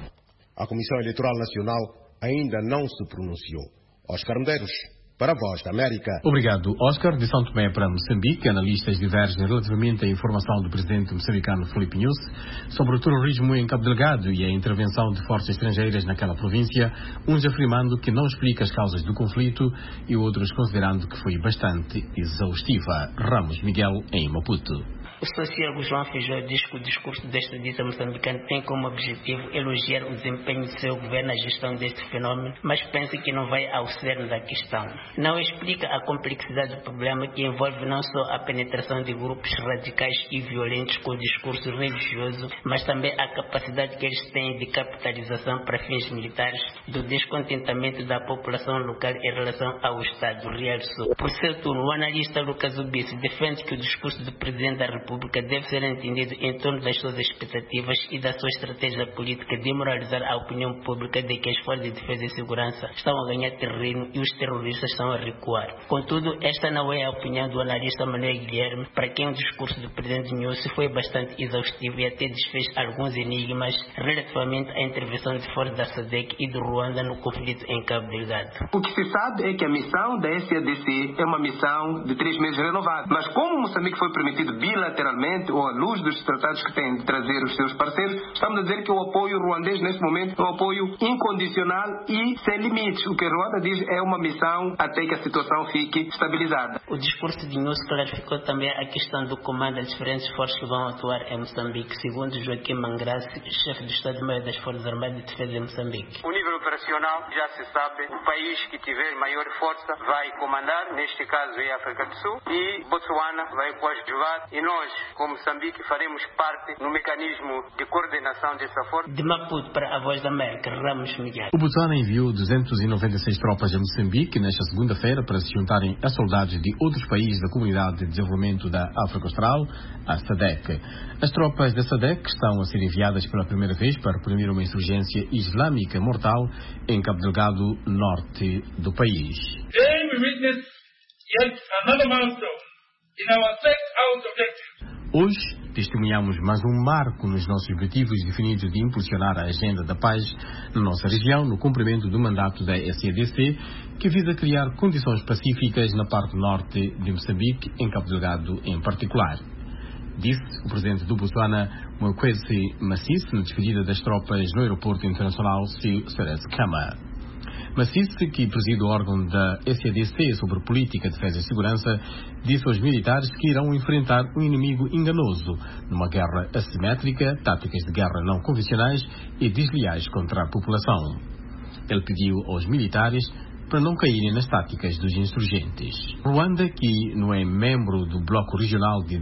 A Comissão Eleitoral Nacional ainda não se pronunciou. Oscar Medeiros, para a Voz da América. Obrigado, Oscar. De São Tomé para Moçambique, analistas divergem relativamente à informação do presidente moçambicano Filipe Nyusi sobre o terrorismo em Cabo Delgado e a intervenção de forças estrangeiras naquela província, uns afirmando que não explica as causas do conflito e outros considerando que foi bastante exaustiva. Ramos Miguel, em Maputo. O sociólogo João Feijó diz que o discurso desta dita moçambicana tem como objetivo elogiar o desempenho do seu governo na gestão deste fenómeno, mas pensa que não vai ao cerne da questão. Não explica a complexidade do problema, que envolve não só a penetração de grupos radicais e violentos com o discurso religioso, mas também a capacidade que eles têm de capitalização para fins militares do descontentamento da população local em relação ao Estado, realçou. Por seu turno, o analista Lucas Ubice defende que o discurso do Presidente da República deve ser entendido em torno das suas expectativas e da sua estratégia política de moralizar a opinião pública de que as forças de defesa e segurança estão a ganhar terreno e os terroristas estão a recuar. Contudo, esta não é a opinião do analista Manuel Guilherme, para quem o discurso do presidente Nyusi foi bastante exaustivo e até desfez alguns enigmas relativamente à intervenção de forças da SADC e do Ruanda no conflito em Cabo Delgado. O que se sabe é que a missão da SADC é uma missão de 3 meses renovada, mas como Moçambique foi permitido bilateralmente ou à luz dos tratados que tem de trazer os seus parceiros, estamos a dizer que o apoio ruandês neste momento é um apoio incondicional e sem limites. O que a Ruanda diz é uma missão até que a situação fique estabilizada. O discurso de Nyusi clarificou também a questão do comando das diferentes forças que vão atuar em Moçambique, segundo Joaquim Mangrassi, chefe do Estado-Maior das Forças Armadas de Defesa de Moçambique. O nível operacional já se sabe, o país que tiver maior força vai comandar, neste caso é a África do Sul, e Botsuana vai coadjuvar, e nós, como Moçambique, faremos parte no mecanismo de coordenação dessa força. De Maputo para a Voz da América, Ramos Miguel. O Botsuana enviou 296 tropas a Moçambique nesta segunda-feira para se juntarem a soldados de outros países da Comunidade de Desenvolvimento da África Austral, a SADC. As tropas da SADC estão a ser enviadas pela primeira vez para reprimir uma insurgência islâmica mortal em Cabo Delgado, norte do país. Today we witness yet another milestone in our set-out objectives. Hoje, testemunhamos mais um marco nos nossos objetivos definidos de impulsionar a agenda da paz na nossa região, no cumprimento do mandato da SADC, que visa criar condições pacíficas na parte norte de Moçambique, em Cabo Delgado em particular. Disse o presidente do Botsuana, Mokwetsi Masisi, na despedida das tropas no aeroporto internacional Cyrus Kama. Masisi, que preside o órgão da SADC sobre política, defesa e segurança, disse aos militares que irão enfrentar um inimigo enganoso numa guerra assimétrica, táticas de guerra não convencionais e desleais contra a população. Ele pediu aos militares para não caírem nas táticas dos insurgentes. Ruanda, que não é membro do bloco regional de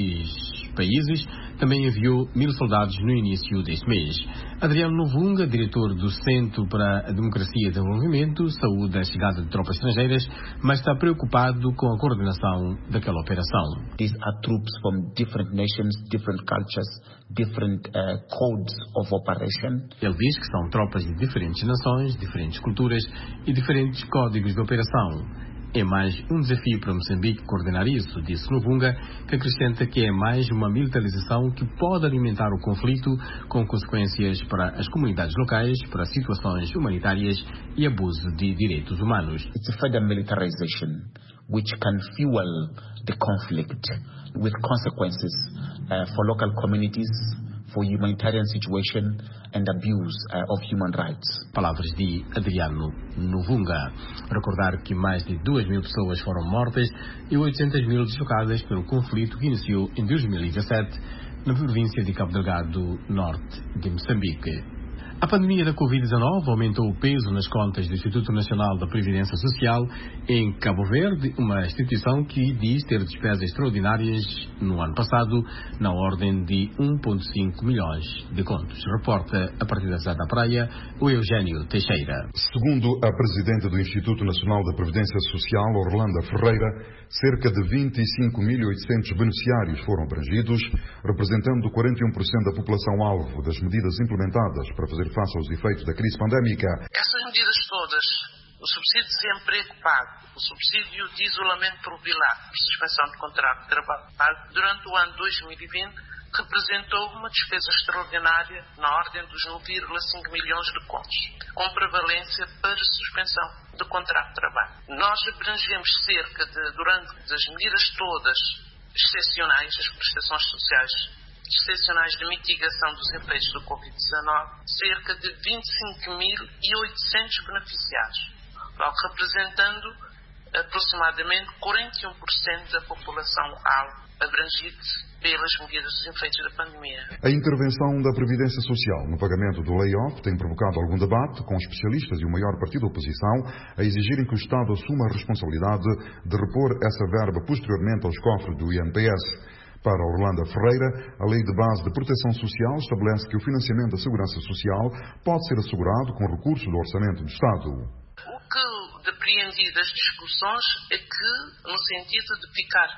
16 países, também enviou 1000 soldados no início deste mês. Adriano Novunga, diretor do Centro para a Democracia e Desenvolvimento, saúda a chegada de tropas estrangeiras, mas está preocupado com a coordenação daquela operação. These are troops from different nations, different cultures, different codes of operation. Ele diz que são tropas de diferentes nações, diferentes culturas e diferentes códigos de operação. É mais um desafio para Moçambique coordenar isso, disse Novunga, que acrescenta que é mais uma militarização que pode alimentar o conflito, com consequências para as comunidades locais, para situações humanitárias e abuso de direitos humanos. It's a further militarization which can fuel the conflict with consequences for local communities, for humanitarian situation and abuse of human rights. Palavras de Adriano Novunga. Recordar que mais de 2.000 pessoas foram mortas e 800.000 deslocadas pelo conflito que iniciou em 2017 na província de Cabo Delgado, norte de Moçambique. A pandemia da Covid-19 aumentou o peso nas contas do Instituto Nacional da Previdência Social em Cabo Verde, uma instituição que diz ter despesas extraordinárias no ano passado, na ordem de 1,5 milhões de contos. Reporta, a partir da cidade da Praia, o Eugênio Teixeira. Segundo a Presidente do Instituto Nacional da Previdência Social, Orlando Ferreira, cerca de 25.800 beneficiários foram abrangidos, representando 41% da população-alvo das medidas implementadas para fazer face aos efeitos da crise pandémica. Essas medidas todas, o subsídio de desemprego pago, o subsídio de isolamento probilado, suspensão de contrato de trabalho, durante o ano 2020, representou uma despesa extraordinária na ordem dos 9,5 milhões de contos, com prevalência para suspensão de contrato de trabalho. Nós abrangemos durante as medidas todas excepcionais, as prestações sociais excepcionais de mitigação dos efeitos do Covid-19, cerca de 25.800 beneficiários, logo representando aproximadamente 41% da população abrangida pelas medidas dos efeitos da pandemia. A intervenção da Previdência Social no pagamento do layoff tem provocado algum debate, com especialistas e o maior partido da oposição a exigirem que o Estado assuma a responsabilidade de repor essa verba posteriormente aos cofres do INPS. Para Orlando Ferreira, a Lei de Base de Proteção Social estabelece que o financiamento da Segurança Social pode ser assegurado com recursos do Orçamento do Estado. O que depreendi das discussões é que, no sentido de ficar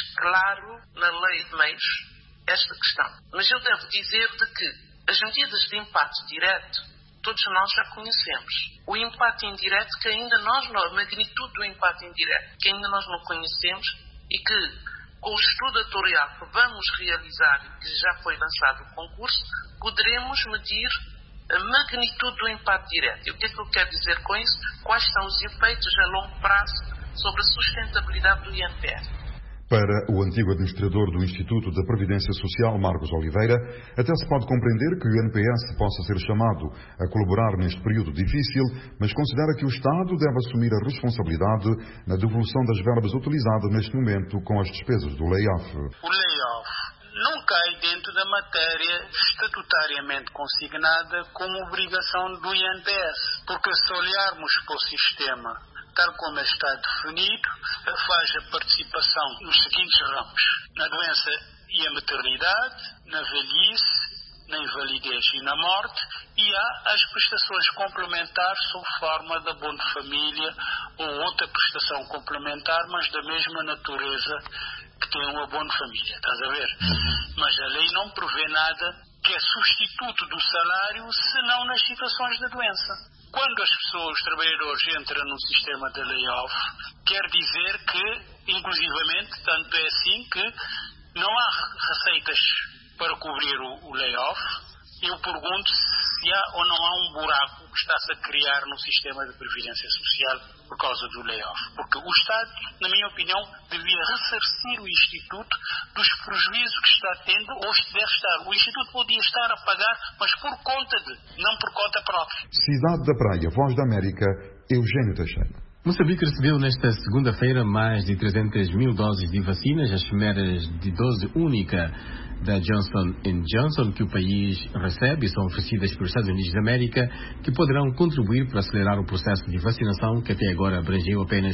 claro na Lei de Meios, esta questão. Mas eu devo dizer de que as medidas de impacto direto, todos nós já conhecemos. O impacto indireto, que ainda a magnitude do impacto indireto, que ainda nós não conhecemos e que, com o estudo atuarial que vamos realizar e que já foi lançado o concurso, poderemos medir a magnitude do impacto direto. E o que é que eu quero dizer com isso? Quais são os efeitos a longo prazo sobre a sustentabilidade do INPS? Para o antigo administrador do Instituto da Previdência Social, Marcos Oliveira, até se pode compreender que o INPS possa ser chamado a colaborar neste período difícil, mas considera que o Estado deve assumir a responsabilidade na devolução das verbas utilizadas neste momento com as despesas do layoff. O layoff não cai dentro da matéria estatutariamente consignada como obrigação do INPS, porque se olharmos para o sistema tal como está definido, faz a participação nos seguintes ramos: na doença e a maternidade, na velhice, na invalidez e na morte, e há as prestações complementares sob forma de abono de família ou outra prestação complementar, mas da mesma natureza que tem o abono de família, estás a ver? Mas a lei não prevê nada que é substituto do salário, senão nas situações de doença. Quando os trabalhadores entram no sistema de layoff, quer dizer que, inclusivamente, tanto é assim que não há receitas para cobrir o layoff. Eu pergunto se há ou não há um buraco que está-se a criar no sistema de previdência social por causa do layoff. Porque o Estado, na minha opinião, devia ressarcir o Instituto dos prejuízos que está tendo ou deve estar. O Instituto podia estar a pagar, mas por conta não por conta própria. Cidade da Praia, Voz da América, Eugênio Teixeira. Moçambique recebeu nesta segunda-feira mais de 300 mil doses de vacinas, as primeiras de dose única da Johnson & Johnson que o país recebe são oferecidas pelos Estados Unidos da América, que poderão contribuir para acelerar o processo de vacinação, que até agora abrangeu apenas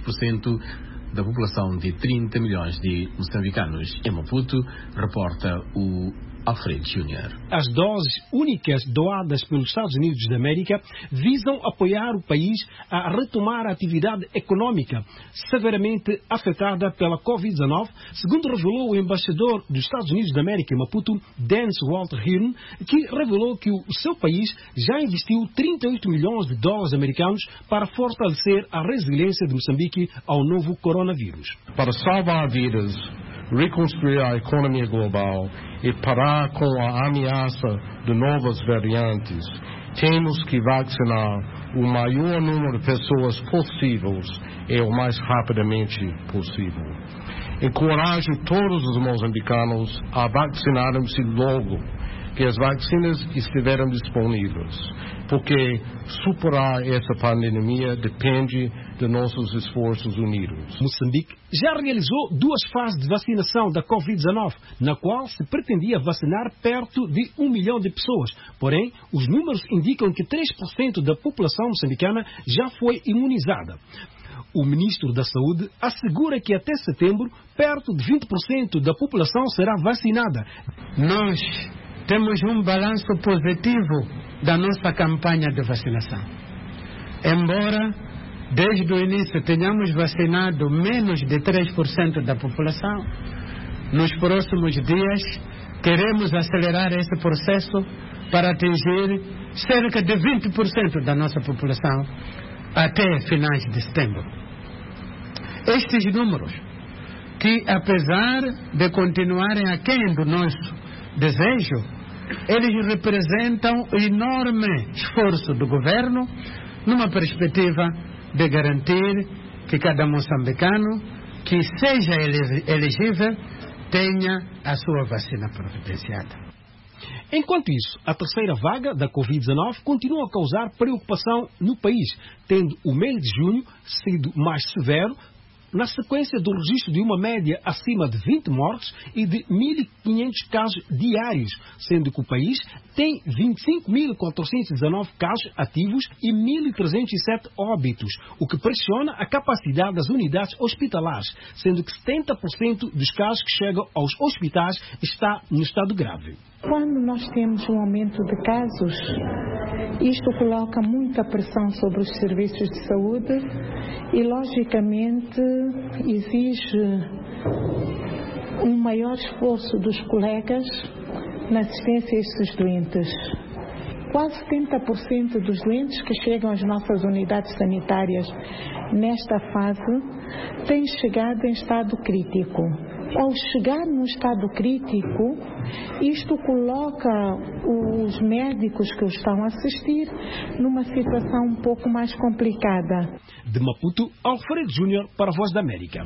3% da população de 30 milhões de moçambicanos. Em Maputo, reporta o Alfredo Júnior. As doses únicas doadas pelos Estados Unidos da América visam apoiar o país a retomar a atividade econômica severamente afetada pela Covid-19, segundo revelou o embaixador dos Estados Unidos da América em Maputo, Dennis Walter Hearn, que revelou que o seu país já investiu 38 milhões de dólares americanos para fortalecer a resiliência de Moçambique ao novo coronavírus. Para salvar vidas, reconstruir a economia global e parar com a ameaça de novas variantes, temos que vacinar o maior número de pessoas possíveis e o mais rapidamente possível. Encorajo todos os moçambicanos a vacinarem-se logo que as vacinas estiveram disponíveis, porque superar essa pandemia depende de nossos esforços unidos. Moçambique já realizou 2 fases de vacinação da Covid-19, na qual se pretendia vacinar perto de 1 milhão de pessoas. Porém, os números indicam que 3% da população moçambicana já foi imunizada. O ministro da Saúde assegura que até setembro, perto de 20% da população será vacinada. Nós temos um balanço positivo da nossa campanha de vacinação. Embora, desde o início, tenhamos vacinado menos de 3% da população, nos próximos dias queremos acelerar esse processo para atingir cerca de 20% da nossa população até finais de setembro. Estes números, que apesar de continuarem aquém do nosso desejo, eles representam um enorme esforço do governo numa perspectiva de garantir que cada moçambicano que seja elegível tenha a sua vacina providenciada. Enquanto isso, a terceira vaga da Covid-19 continua a causar preocupação no país, tendo o mês de junho sido mais severo, na sequência do registro de uma média acima de 20 mortes e de 1.500 casos diários, sendo que o país tem 25.419 casos ativos e 1.307 óbitos, o que pressiona a capacidade das unidades hospitalares, sendo que 70% dos casos que chegam aos hospitais está no estado grave. Quando nós temos um aumento de casos, isto coloca muita pressão sobre os serviços de saúde e, logicamente, exige um maior esforço dos colegas na assistência a estes doentes. Quase 70% dos doentes que chegam às nossas unidades sanitárias nesta fase têm chegado em estado crítico. Ao chegar no estado crítico, isto coloca os médicos que o estão a assistir numa situação um pouco mais complicada. De Maputo, Alfredo Júnior para a Voz da América.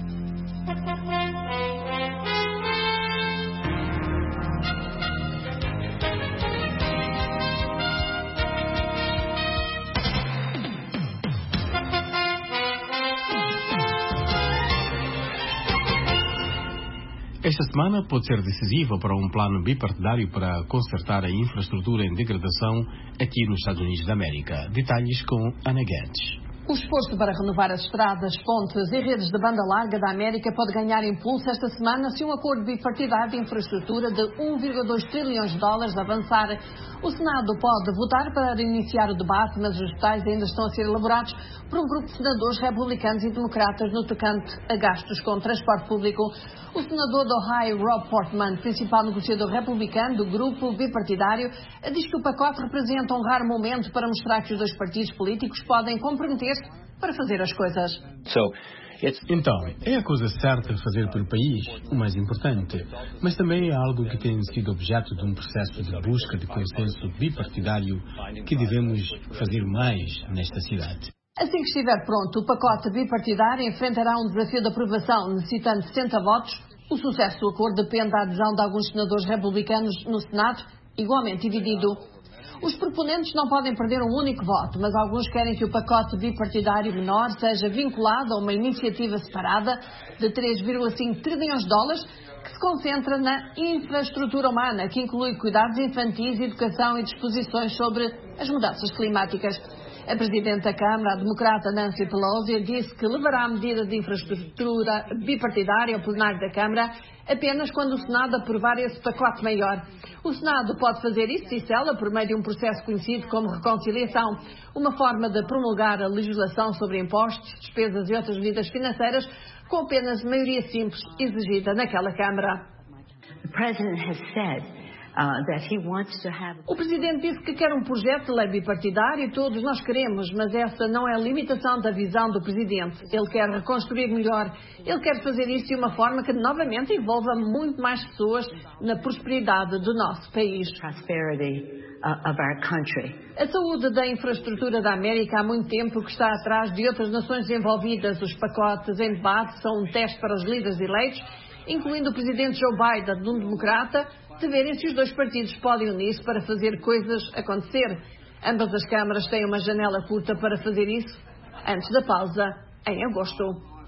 Esta semana pode ser decisiva para um plano bipartidário para consertar a infraestrutura em degradação aqui nos Estados Unidos da América. Detalhes com Ana Guedes. O esforço para renovar as estradas, pontes e redes de banda larga da América pode ganhar impulso esta semana se um acordo bipartidário de infraestrutura de 1,2 trilhões de dólares avançar. O Senado pode votar para iniciar o debate, mas os detalhes ainda estão a ser elaborados por um grupo de senadores republicanos e democratas no tocante a gastos com transporte público. O senador do Ohio, Rob Portman, principal negociador republicano do grupo bipartidário, diz que o pacote representa um raro momento para mostrar que os dois partidos políticos podem comprometer-se para fazer as coisas. Então, é a coisa certa a fazer pelo país, o mais importante, mas também é algo que tem sido objeto de um processo de busca de consenso bipartidário que devemos fazer mais nesta cidade. Assim que estiver pronto, o pacote bipartidário enfrentará um desafio de aprovação, necessitando 60 votos. O sucesso do acordo depende da adesão de alguns senadores republicanos no Senado, igualmente dividido. Os proponentes não podem perder um único voto, mas alguns querem que o pacote bipartidário menor seja vinculado a uma iniciativa separada de 3,5 trilhões de dólares que se concentra na infraestrutura humana, que inclui cuidados infantis, educação e disposições sobre as mudanças climáticas. A Presidente da Câmara, a democrata Nancy Pelosi, disse que levará a medida de infraestrutura bipartidária ao plenário da Câmara apenas quando o Senado aprovar esse pacote maior. O Senado pode fazer isso, disse ela, por meio de um processo conhecido como reconciliação, uma forma de promulgar a legislação sobre impostos, despesas e outras medidas financeiras com apenas maioria simples exigida naquela Câmara. The President has said O Presidente disse que quer um projeto de lei bipartidário e todos nós queremos, mas essa não é a limitação da visão do Presidente. Ele quer reconstruir melhor. Ele quer fazer isso de uma forma que novamente envolva muito mais pessoas na prosperidade do nosso país. A saúde da infraestrutura da América há muito tempo que está atrás de outras nações desenvolvidas. Os pacotes em debate são um teste para os líderes eleitos incluindo o presidente Joe Biden, de um democrata, de verem se os dois partidos podem unir-se para fazer coisas acontecer. Ambas as câmaras têm uma janela curta para fazer isso, antes da pausa, em agosto.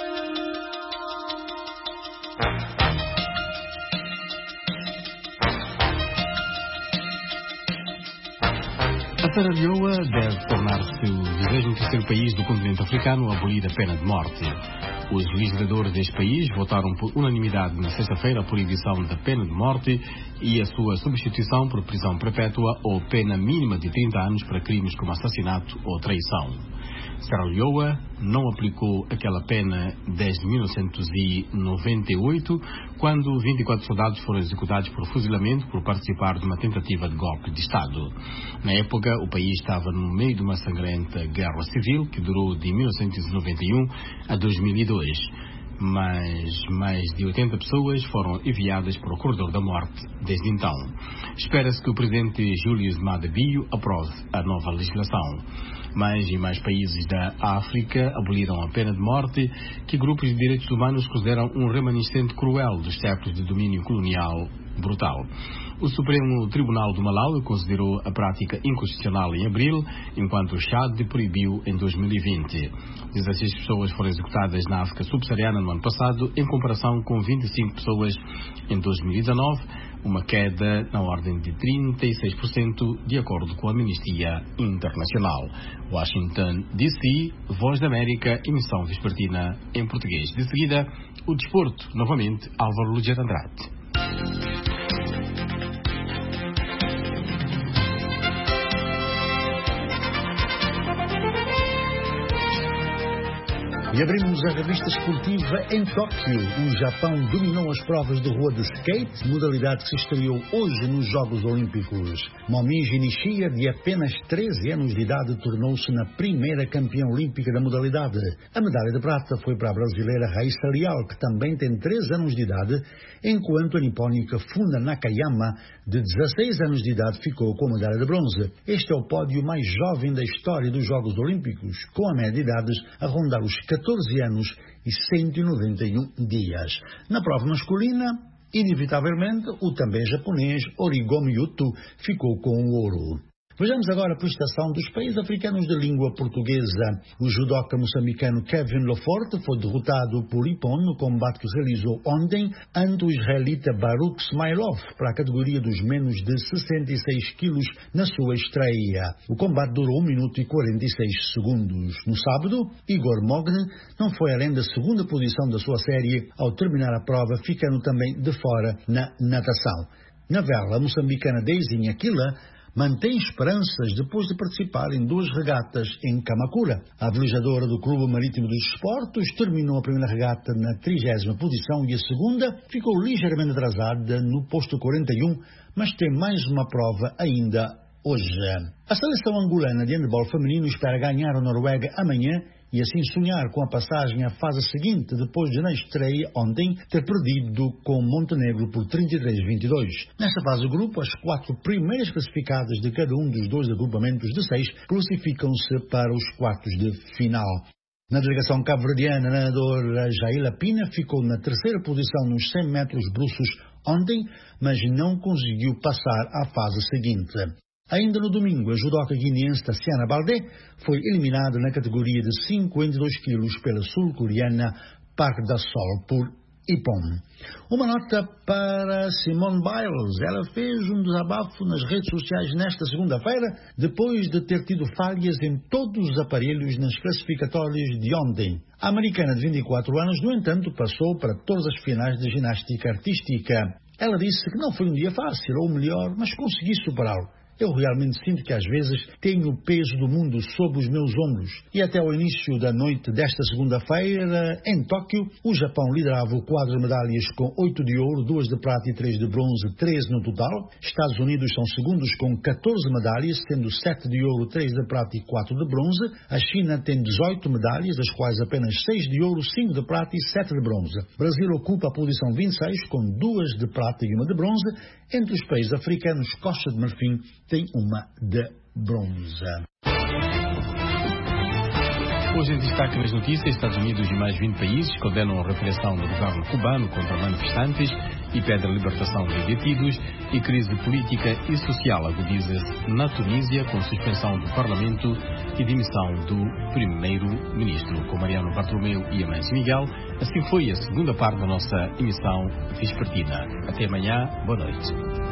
A Serra Leoa deve tornar-se o 23º país do continente africano a abolir a pena de morte. Os legisladores deste país votaram por unanimidade na sexta-feira a proibição da pena de morte e a sua substituição por prisão perpétua ou pena mínima de 30 anos para crimes como assassinato ou traição. Serra Leoa não aplicou aquela pena desde 1998, quando 24 soldados foram executados por fuzilamento por participar de uma tentativa de golpe de Estado. Na época, o país estava no meio de uma sangrenta guerra civil que durou de 1991 a 2002. Mas mais de 80 pessoas foram enviadas para o corredor da morte desde então. Espera-se que o presidente Julius Maada Bio aprove a nova legislação. Mais e mais países da África aboliram a pena de morte, que grupos de direitos humanos consideram um remanescente cruel dos séculos de domínio colonial brutal. O Supremo Tribunal do Malawi considerou a prática inconstitucional em abril, enquanto o Chad proibiu em 2020. 16 pessoas foram executadas na África subsaariana no ano passado, em comparação com 25 pessoas em 2019, uma queda na ordem de 36%, de acordo com a Amnistia Internacional. Washington, D.C., Voz da América, emissão vespertina em português. De seguida, o desporto, novamente, Álvaro Lúger Andrade. E abrimos a revista esportiva em Tóquio. O Japão dominou as provas de rua de skate, modalidade que se estreou hoje nos Jogos Olímpicos. Momiji Nishida, de apenas 13 anos de idade, tornou-se na primeira campeã olímpica da modalidade. A medalha de prata foi para a brasileira Raíssa Leal, que também tem 13 anos de idade, enquanto a nipônica Funa Nakayama, de 16 anos de idade, ficou com a medalha de bronze. Este é o pódio mais jovem da história dos Jogos Olímpicos, com a média de idades a rondar os 14 anos e 191 dias. Na prova masculina, inevitavelmente, o também japonês Origomi Yuto ficou com o ouro. Vejamos agora a prestação dos países africanos de língua portuguesa. O judoca moçambicano Kevin Loforte foi derrotado por Ipon no combate que realizou ontem ante o israelita Baruch Smailov para a categoria dos menos de 66 quilos na sua estreia. O combate durou 1 minuto e 46 segundos. No sábado, Igor Mogne não foi além da segunda posição da sua série ao terminar a prova, ficando também de fora na natação. Na vela, a moçambicana Daisy Nhaquila mantém esperanças depois de participar em 2 regatas em Kamakura. A velejadora do Clube Marítimo dos Desportos terminou a primeira regata na 30ª posição e a segunda ficou ligeiramente atrasada no posto 41, mas tem mais uma prova ainda hoje. A seleção angolana de handebol feminino espera ganhar a Noruega amanhã e assim sonhar com a passagem à fase seguinte, depois de, na estreia ontem, ter perdido com Montenegro por 33-22. Nesta fase do grupo, as 4 primeiras classificadas de cada um dos 2 agrupamentos de 6 classificam-se para os quartos de final. Na delegação cabo-verdiana, a nadadora Jaila Pina ficou na 3ª posição nos 100 metros brussos ontem, mas não conseguiu passar à fase seguinte. Ainda no domingo, a judoca guineense Tassiana Baldé foi eliminada na categoria de 52 quilos pela sul-coreana Park Da-sol por Ipon. Uma nota para Simone Biles. Ela fez um desabafo nas redes sociais nesta segunda-feira, depois de ter tido falhas em todos os aparelhos nas classificatórias de ontem. A americana de 24 anos, no entanto, passou para todas as finais de ginástica artística. Ela disse que não foi um dia fácil, ou melhor, mas consegui superá-lo. Eu realmente sinto que às vezes tenho o peso do mundo sobre os meus ombros. E até ao início da noite desta segunda-feira, em Tóquio, o Japão liderava o quadro de medalhas com 8 de ouro, 2 de prata e 3 de bronze, 13 no total. Estados Unidos são segundos com 14 medalhas, sendo 7 de ouro, 3 de prata e 4 de bronze. A China tem 18 medalhas, das quais apenas 6 de ouro, 5 de prata e 7 de bronze. Brasil ocupa a posição 26 com 2 de prata e 1 de bronze. Entre os países africanos, Costa de Marfim tem 1 de bronze. Hoje em destaque nas notícias, Estados Unidos e mais 20 países condenam a repressão do governo cubano contra manifestantes e pedem a libertação de detidos, e crise política e social agudiza-se na Tunísia com suspensão do Parlamento e demissão do primeiro-ministro. Com Mariano Bartolomeu e Amâncio Miguel, assim foi a segunda parte da nossa emissão vespertina. Até amanhã, boa noite.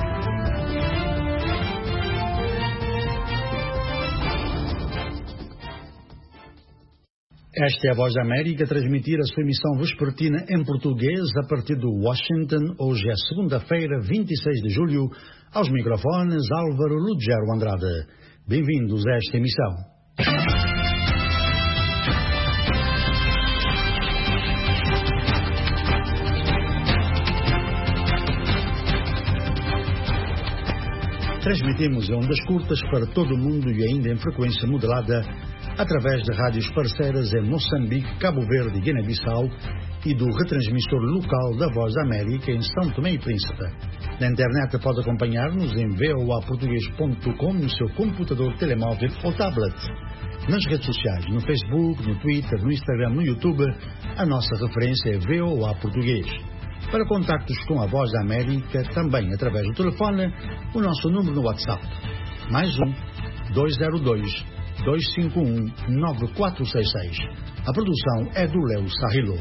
Esta é a Voz da América a transmitir a sua emissão vespertina em português a partir de Washington. Hoje é segunda-feira, 26 de julho. Aos microfones, Álvaro Lugero Andrade. Bem-vindos a esta emissão. Transmitimos em ondas curtas para todo o mundo e ainda em frequência modulada através de rádios parceiras em Moçambique, Cabo Verde e Guiné-Bissau e do retransmissor local da Voz da América em São Tomé e Príncipe. Na internet pode acompanhar-nos em voaportugues.com no seu computador, telemóvel ou tablet. Nas redes sociais, no Facebook, no Twitter, no Instagram, no YouTube, a nossa referência é VOA Português. Para contactos com a Voz da América, também através do telefone, o nosso número no WhatsApp, mais 202-251-9466. A produção é do Léo Sarrilo.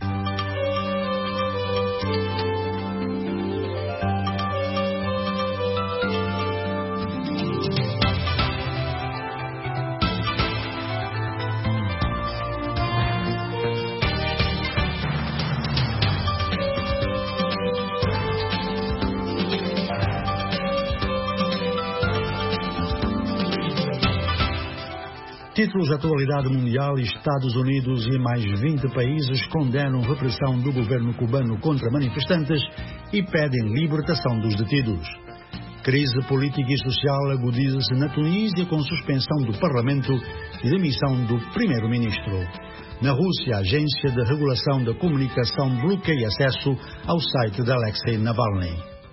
Títulos de atualidade mundial: Estados Unidos e mais 20 países condenam repressão do governo cubano contra manifestantes e pedem libertação dos detidos. Crise política e social agudiza-se na Tunísia com suspensão do Parlamento e demissão do primeiro-ministro. Na Rússia, a Agência de Regulação da Comunicação bloqueia acesso ao site de Alexei Navalny.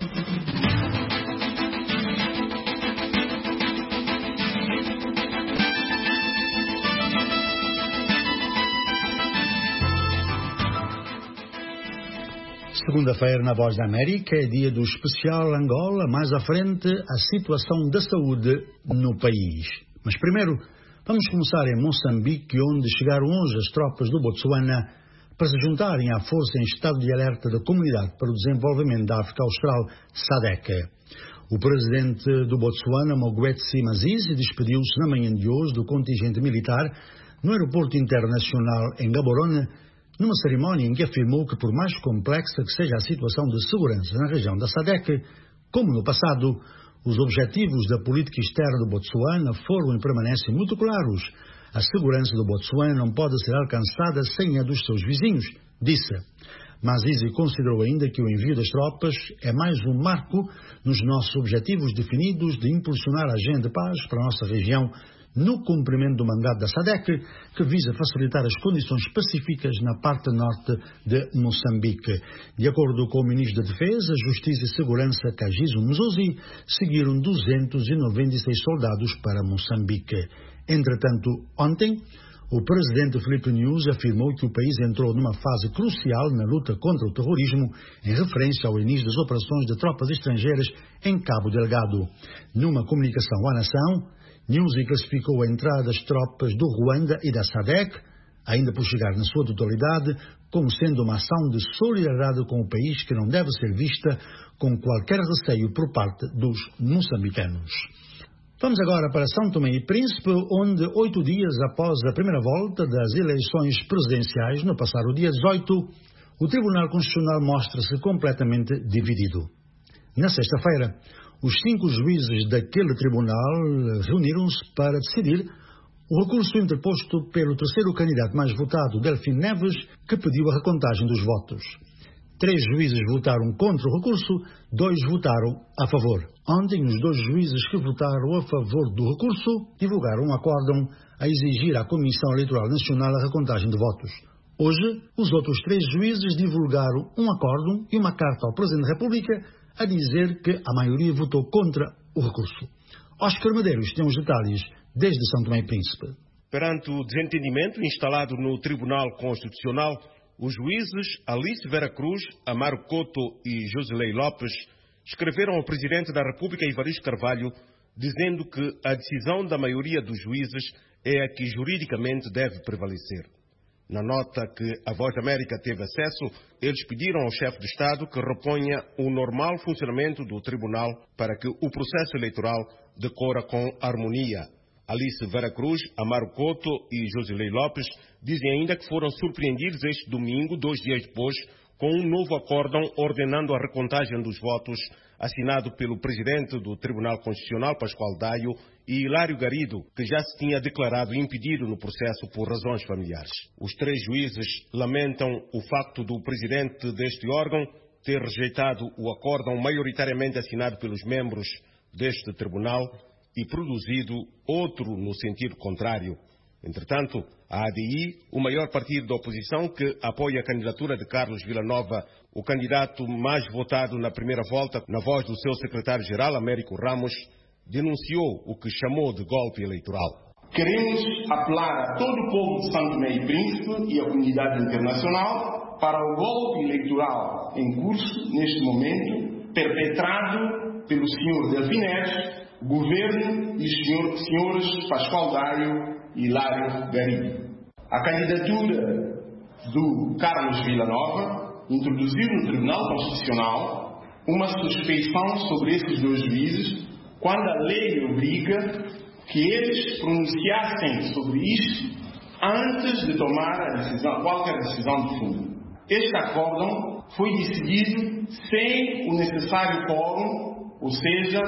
Segunda-feira, na Voz da América, é dia do especial Angola. Mais à frente, a situação da saúde no país. Mas primeiro, vamos começar em Moçambique, onde chegaram hoje as tropas do Botsuana para se juntarem à força em estado de alerta da Comunidade para o Desenvolvimento da África Austral, SADC. O presidente do Botsuana, Mogwetsi Masisi, despediu-se na manhã de hoje do contingente militar no aeroporto internacional em Gaborone, numa cerimónia em que afirmou que, por mais complexa que seja a situação de segurança na região da SADC, como no passado, os objetivos da política externa do Botsuana foram e permanecem muito claros. A segurança do Botsuana não pode ser alcançada sem a dos seus vizinhos, disse. Masisi considerou ainda que o envio das tropas é mais um marco nos nossos objetivos definidos de impulsionar a agenda de paz para a nossa região, no cumprimento do mandato da SADC, que visa facilitar as condições pacíficas na parte norte de Moçambique. De acordo com o ministro da Defesa, Justiça e Segurança, Kagiso Muzozi, seguiram 296 soldados para Moçambique. Entretanto, ontem, o presidente Filipe Nyusi afirmou que o país entrou numa fase crucial na luta contra o terrorismo, em referência ao início das operações de tropas estrangeiras em Cabo Delgado. Numa comunicação à nação, Nyusi classificou a entrada das tropas do Ruanda e da SADC, ainda por chegar na sua totalidade, como sendo uma ação de solidariedade com o país que não deve ser vista com qualquer receio por parte dos moçambicanos. Vamos agora para São Tomé e Príncipe, onde 8 dias após a primeira volta das eleições presidenciais, no passado dia 18, o Tribunal Constitucional mostra-se completamente dividido. Na sexta-feira, os 5 juízes daquele tribunal reuniram-se para decidir o recurso interposto pelo terceiro candidato mais votado, Delfim Neves, que pediu a recontagem dos votos. 3 juízes votaram contra o recurso, 2 votaram a favor. Ontem, os 2 juízes que votaram a favor do recurso divulgaram um acórdão a exigir à Comissão Eleitoral Nacional a recontagem de votos. Hoje, os outros 3 juízes divulgaram um acórdão e uma carta ao Presidente da República a dizer que a maioria votou contra o recurso. Oscar Medeiros tem os detalhes desde São Tomé e Príncipe. Perante o desentendimento instalado no Tribunal Constitucional, os juízes Alice Vera Cruz, Amaro Couto e Josilei Lopes escreveram ao Presidente da República, Evaristo Carvalho, dizendo que a decisão da maioria dos juízes é a que juridicamente deve prevalecer. Na nota que a Voz da América teve acesso, eles pediram ao chefe de Estado que reponha o normal funcionamento do Tribunal para que o processo eleitoral decorra com harmonia. Alice Vera Cruz, Amaro Couto e Josilei Lopes dizem ainda que foram surpreendidos este domingo, 2 dias depois, com um novo acórdão ordenando a recontagem dos votos, assinado pelo presidente do Tribunal Constitucional, Pascoal Daio, e Hilário Garido, que já se tinha declarado impedido no processo por razões familiares. Os 3 juízes lamentam o facto do presidente deste órgão ter rejeitado o acórdão maioritariamente assinado pelos membros deste tribunal e produzido outro no sentido contrário. Entretanto, a ADI, o maior partido da oposição que apoia a candidatura de Carlos Villanova, o candidato mais votado na primeira volta, na voz do seu secretário-geral, Américo Ramos, denunciou o que chamou de golpe eleitoral. Queremos apelar a todo o povo de São Tomé e Príncipe e a comunidade internacional para o golpe eleitoral em curso, neste momento, perpetrado pelo Sr. Delfim Neves, governo e os senhores Pascoal Daio e Hilário Garido. A candidatura do Carlos Villanova introduziu no Tribunal Constitucional uma suspeição sobre esses 2 juízes, quando a lei obriga que eles pronunciassem sobre isto antes de tomar a decisão, qualquer decisão de fundo. Este acórdão foi decidido sem o necessário quórum, ou seja,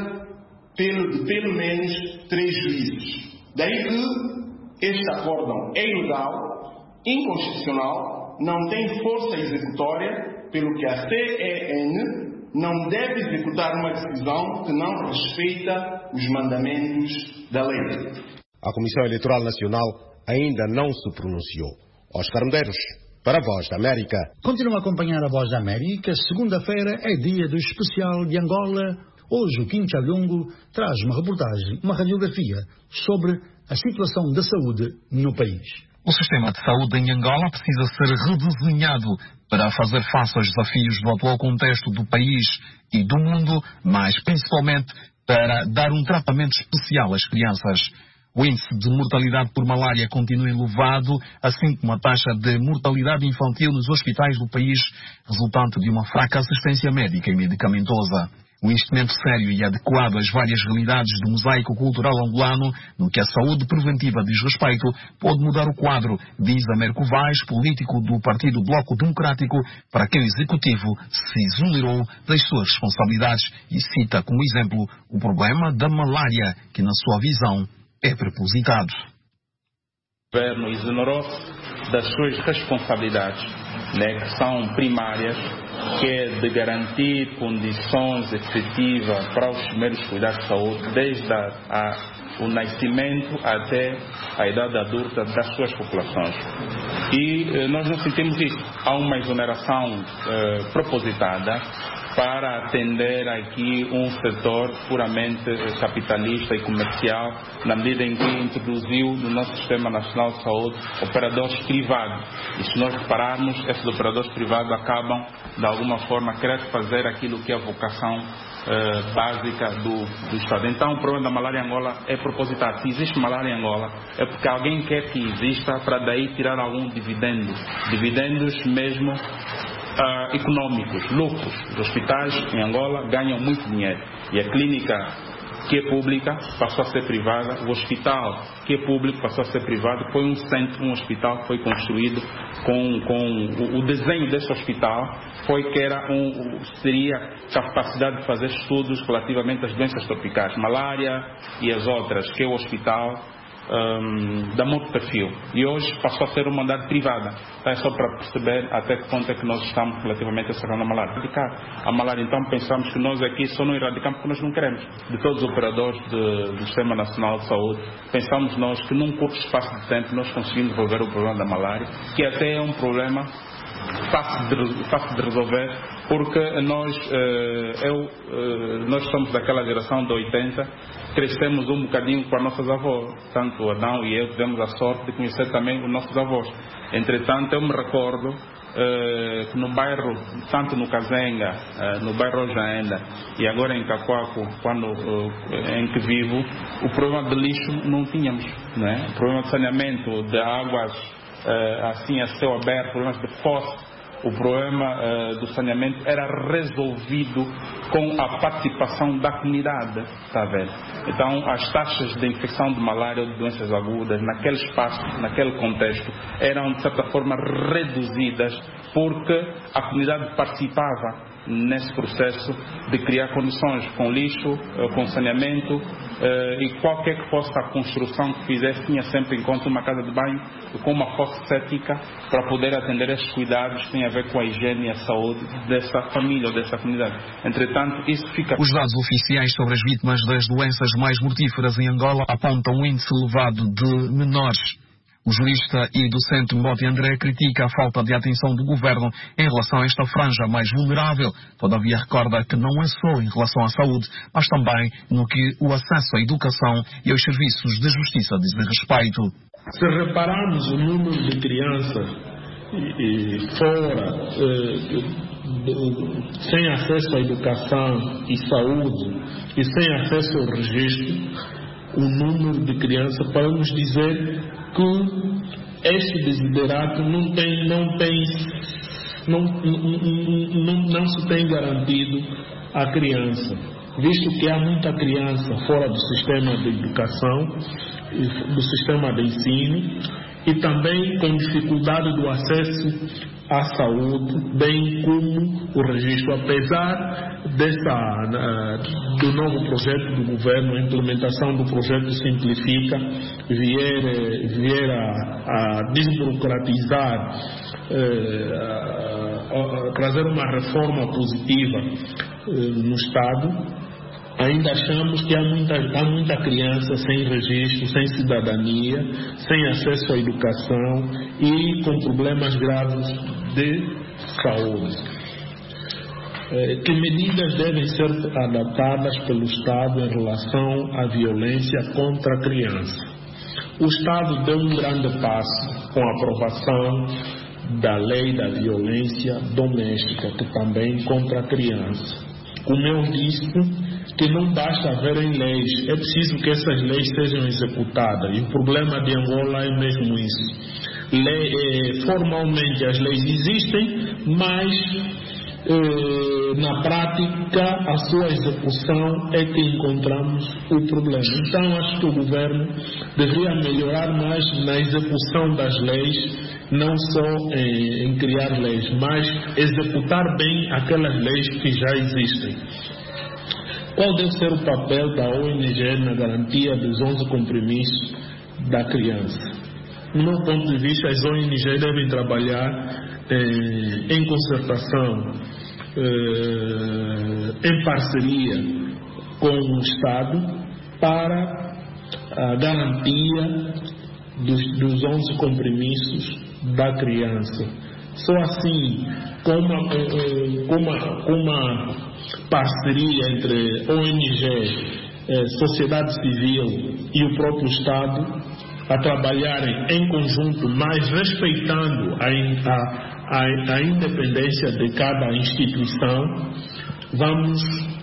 de pelo menos 3 juízes. Daí que este acórdão é ilegal, inconstitucional, não tem força executória, pelo que a CEN não deve executar uma decisão que não respeita os mandamentos da lei. A Comissão Eleitoral Nacional ainda não se pronunciou. Oscar Medeiros, para a Voz da América. Continua a acompanhar a Voz da América. Segunda-feira é dia do especial de Angola. Hoje o Kim Chalungo traz uma reportagem, uma radiografia sobre a situação da saúde no país. O sistema de saúde em Angola precisa ser redesenhado para fazer face aos desafios do atual contexto do país e do mundo, mas principalmente para dar um tratamento especial às crianças. O índice de mortalidade por malária continua elevado, assim como a taxa de mortalidade infantil nos hospitais do país, resultante de uma fraca assistência médica e medicamentosa. Um investimento sério e adequado às várias realidades do mosaico cultural angolano, no que a saúde preventiva diz respeito, pode mudar o quadro, diz Américo Vaz, político do Partido Bloco Democrático, para quem o Executivo se exonerou das suas responsabilidades e cita como exemplo o problema da malária, que na sua visão é prepositado. O governo exonerou-se das suas responsabilidades, que são primárias, que é de garantir condições efetivas para os primeiros cuidados de saúde, desde o nascimento até a idade adulta das suas populações. E nós não sentimos isso. Há uma exoneração propositada para atender aqui um setor puramente capitalista e comercial, na medida em que introduziu no nosso Sistema Nacional de Saúde operadores privados. E se nós repararmos, esses operadores privados acabam, de alguma forma, querer fazer aquilo que é a vocação básica do Estado. Então, o problema da malária em Angola é propositado. Se existe malária em Angola, é porque alguém quer que exista para daí tirar algum dividendo. Dividendos mesmo econômicos, lucros. Os hospitais em Angola ganham muito dinheiro. E a clínica que é pública passou a ser privada, o hospital que é público passou a ser privado. Foi um centro, um hospital que foi construído com o desenho desse hospital foi que seria capacidade de fazer estudos relativamente às doenças tropicais, malária e as outras, que é o hospital da Monte Perfil, e hoje passou a ser uma unidade privada. Então é só para perceber até que ponto é que nós estamos relativamente a essa malária. Erradicar a malária, então pensamos que nós aqui só não erradicamos porque nós não queremos. De todos os operadores do Sistema Nacional de Saúde, pensamos nós que num curto espaço de tempo nós conseguimos resolver o problema da malária, que até é um problema fácil de resolver, porque nós somos daquela geração de 80, crescemos um bocadinho com as nossas avós, tanto o Adão e eu tivemos a sorte de conhecer também os nossos avós. Entretanto, eu me recordo que no bairro, tanto no Kazenga, no bairro Jaenda e agora em Cacoaco, em que vivo, o problema de lixo não tínhamos, né? O problema de saneamento, de águas assim a céu aberto, problemas de fossa. O problema do saneamento era resolvido com a participação da comunidade, está vendo? Então, as taxas de infecção de malária ou de doenças agudas naquele espaço, naquele contexto, eram de certa forma reduzidas porque a comunidade participava nesse processo de criar condições com lixo, com saneamento e qualquer que fosse a construção que fizesse, tinha sempre em conta uma casa de banho com uma fossa cética para poder atender esses cuidados que têm a ver com a higiene e a saúde dessa família ou dessa comunidade. Entretanto, isso fica... Os dados oficiais sobre as vítimas das doenças mais mortíferas em Angola apontam um índice elevado de menores. O jurista e docente Mboti André critica a falta de atenção do governo em relação a esta franja mais vulnerável. Todavia recorda que não é só em relação à saúde, mas também no que o acesso à educação e aos serviços de justiça dizem respeito. Se repararmos o número de crianças fora, sem acesso à educação e saúde e sem acesso ao registro, o número de crianças, podemos dizer que este desiderato não se tem garantido à criança, visto que há muita criança fora do sistema de educação, do sistema de ensino, e também com dificuldade do acesso à saúde, bem como o registro, apesar do novo projeto do governo, a implementação do projeto Simplifica vier a desburocratizar, trazer uma reforma positiva no Estado. Ainda achamos que há muita criança sem registro, sem cidadania, sem acesso à educação e com problemas graves de saúde. Que medidas devem ser adaptadas pelo Estado em relação à violência contra a criança? O Estado deu um grande passo com a aprovação da Lei da Violência Doméstica, que também contra a criança. Como eu disse, que não basta haverem leis, é preciso que essas leis sejam executadas. E o problema de Angola é mesmo isso. Formalmente as leis existem, mas na prática a sua execução é que encontramos o problema. Então acho que o governo deveria melhorar mais na execução das leis, não só em criar leis, mas executar bem aquelas leis que já existem. Qual deve ser o papel da ONG na garantia dos 11 compromissos da criança? Do meu ponto de vista, as ONG devem trabalhar em concertação, em parceria com o Estado para a garantia dos 11 compromissos da criança. Só assim, com uma parceria entre ONG, sociedade civil e o próprio Estado, a trabalharem em conjunto, mas respeitando a independência de cada instituição, vamos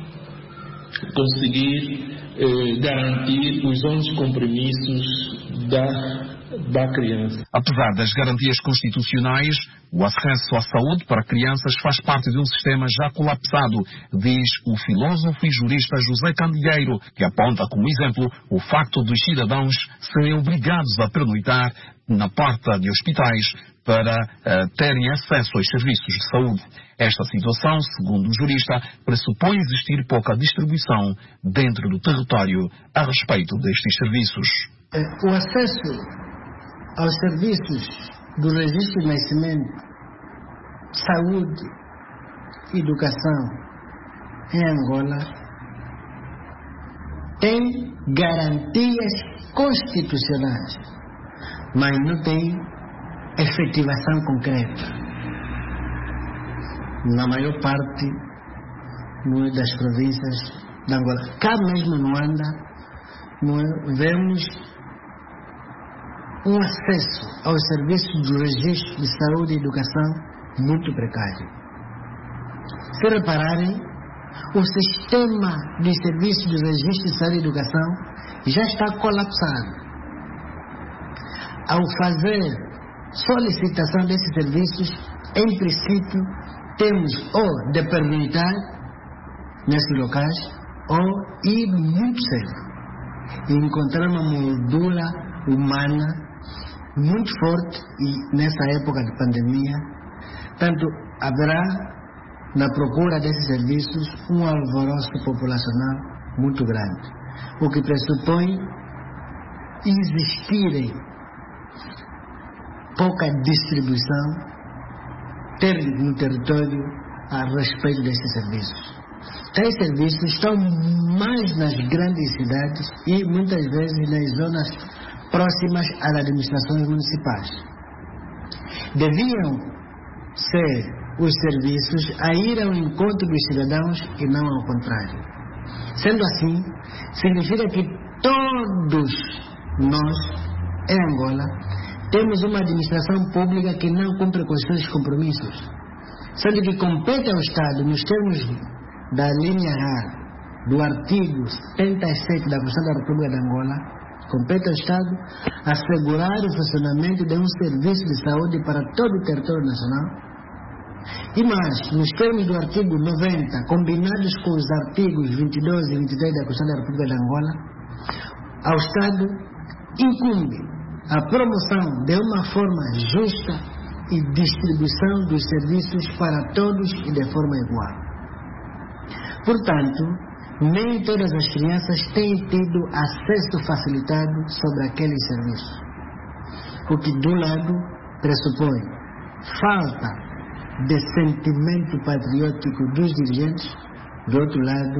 conseguir garantir os 11 compromissos da criança. Apesar das garantias constitucionais, o acesso à saúde para crianças faz parte de um sistema já colapsado, diz o filósofo e jurista José Candeeiro, que aponta como exemplo o facto dos cidadãos serem obrigados a pernoitar na porta de hospitais para terem acesso aos serviços de saúde. Esta situação, segundo o jurista, pressupõe existir pouca distribuição dentro do território a respeito destes serviços. O acesso aos serviços do registro de nascimento, saúde e educação em Angola tem garantias constitucionais, mas não tem efetivação concreta. na maior parte das províncias de Angola. Cá mesmo no Luanda, vemos um acesso aos serviços do registro de saúde e educação muito precário. Se repararem, o sistema de serviços de registro de saúde e educação já está colapsado. Ao fazer solicitação desses serviços, em princípio, temos ou de perguntar nesses locais ou ir muito cedo e encontrar uma moldura humana muito forte, e nessa época de pandemia, tanto haverá na procura desses serviços um alvoroço populacional muito grande, o que pressupõe existirem pouca distribuição no território a respeito desses serviços. Tais serviços estão mais nas grandes cidades e muitas vezes nas zonas próximas às administrações municipais. Deviam ser os serviços a ir ao encontro dos cidadãos e não ao contrário. Sendo assim, significa que todos nós, em Angola, temos uma administração pública que não cumpre com os seus compromissos, sendo que compete ao Estado, nos termos da linha A do artigo 77 da Constituição da República de Angola, compete ao Estado assegurar o funcionamento de um serviço de saúde para todo o território nacional. E mais, nos termos do artigo 90, combinados com os artigos 22 e 23 da Constituição da República de Angola, ao Estado incumbe a promoção de uma forma justa e distribuição dos serviços para todos e de forma igual. Portanto, nem todas as crianças têm tido acesso facilitado sobre aqueles serviços, o que, de um lado, pressupõe falta de sentimento patriótico dos dirigentes, do outro lado,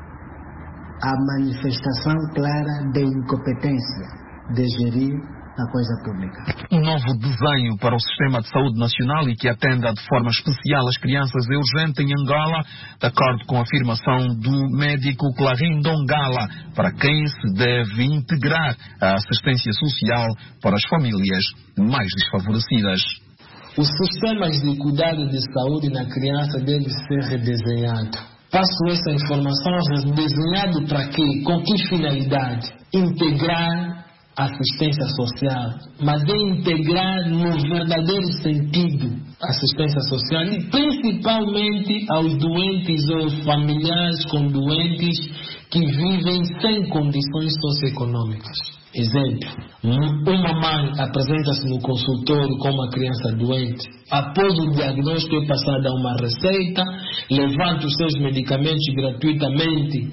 a manifestação clara de incompetência de gerir a coisa pública. Um novo desenho para o sistema de saúde nacional e que atenda de forma especial as crianças é urgente em Angola, de acordo com a afirmação do médico Clarim Dongala, para quem se deve integrar a assistência social para as famílias mais desfavorecidas. Os sistemas de cuidado de saúde na criança devem ser redesenhados. Passo essa informação redesenhado para quê? Com que finalidade? Integrar assistência social, mas é integrar no verdadeiro sentido assistência social e principalmente aos doentes ou familiares com doentes que vivem sem condições socioeconômicas. Exemplo, uma mãe apresenta-se no consultório com uma criança doente. Após o diagnóstico é passada uma receita, levanta os seus medicamentos gratuitamente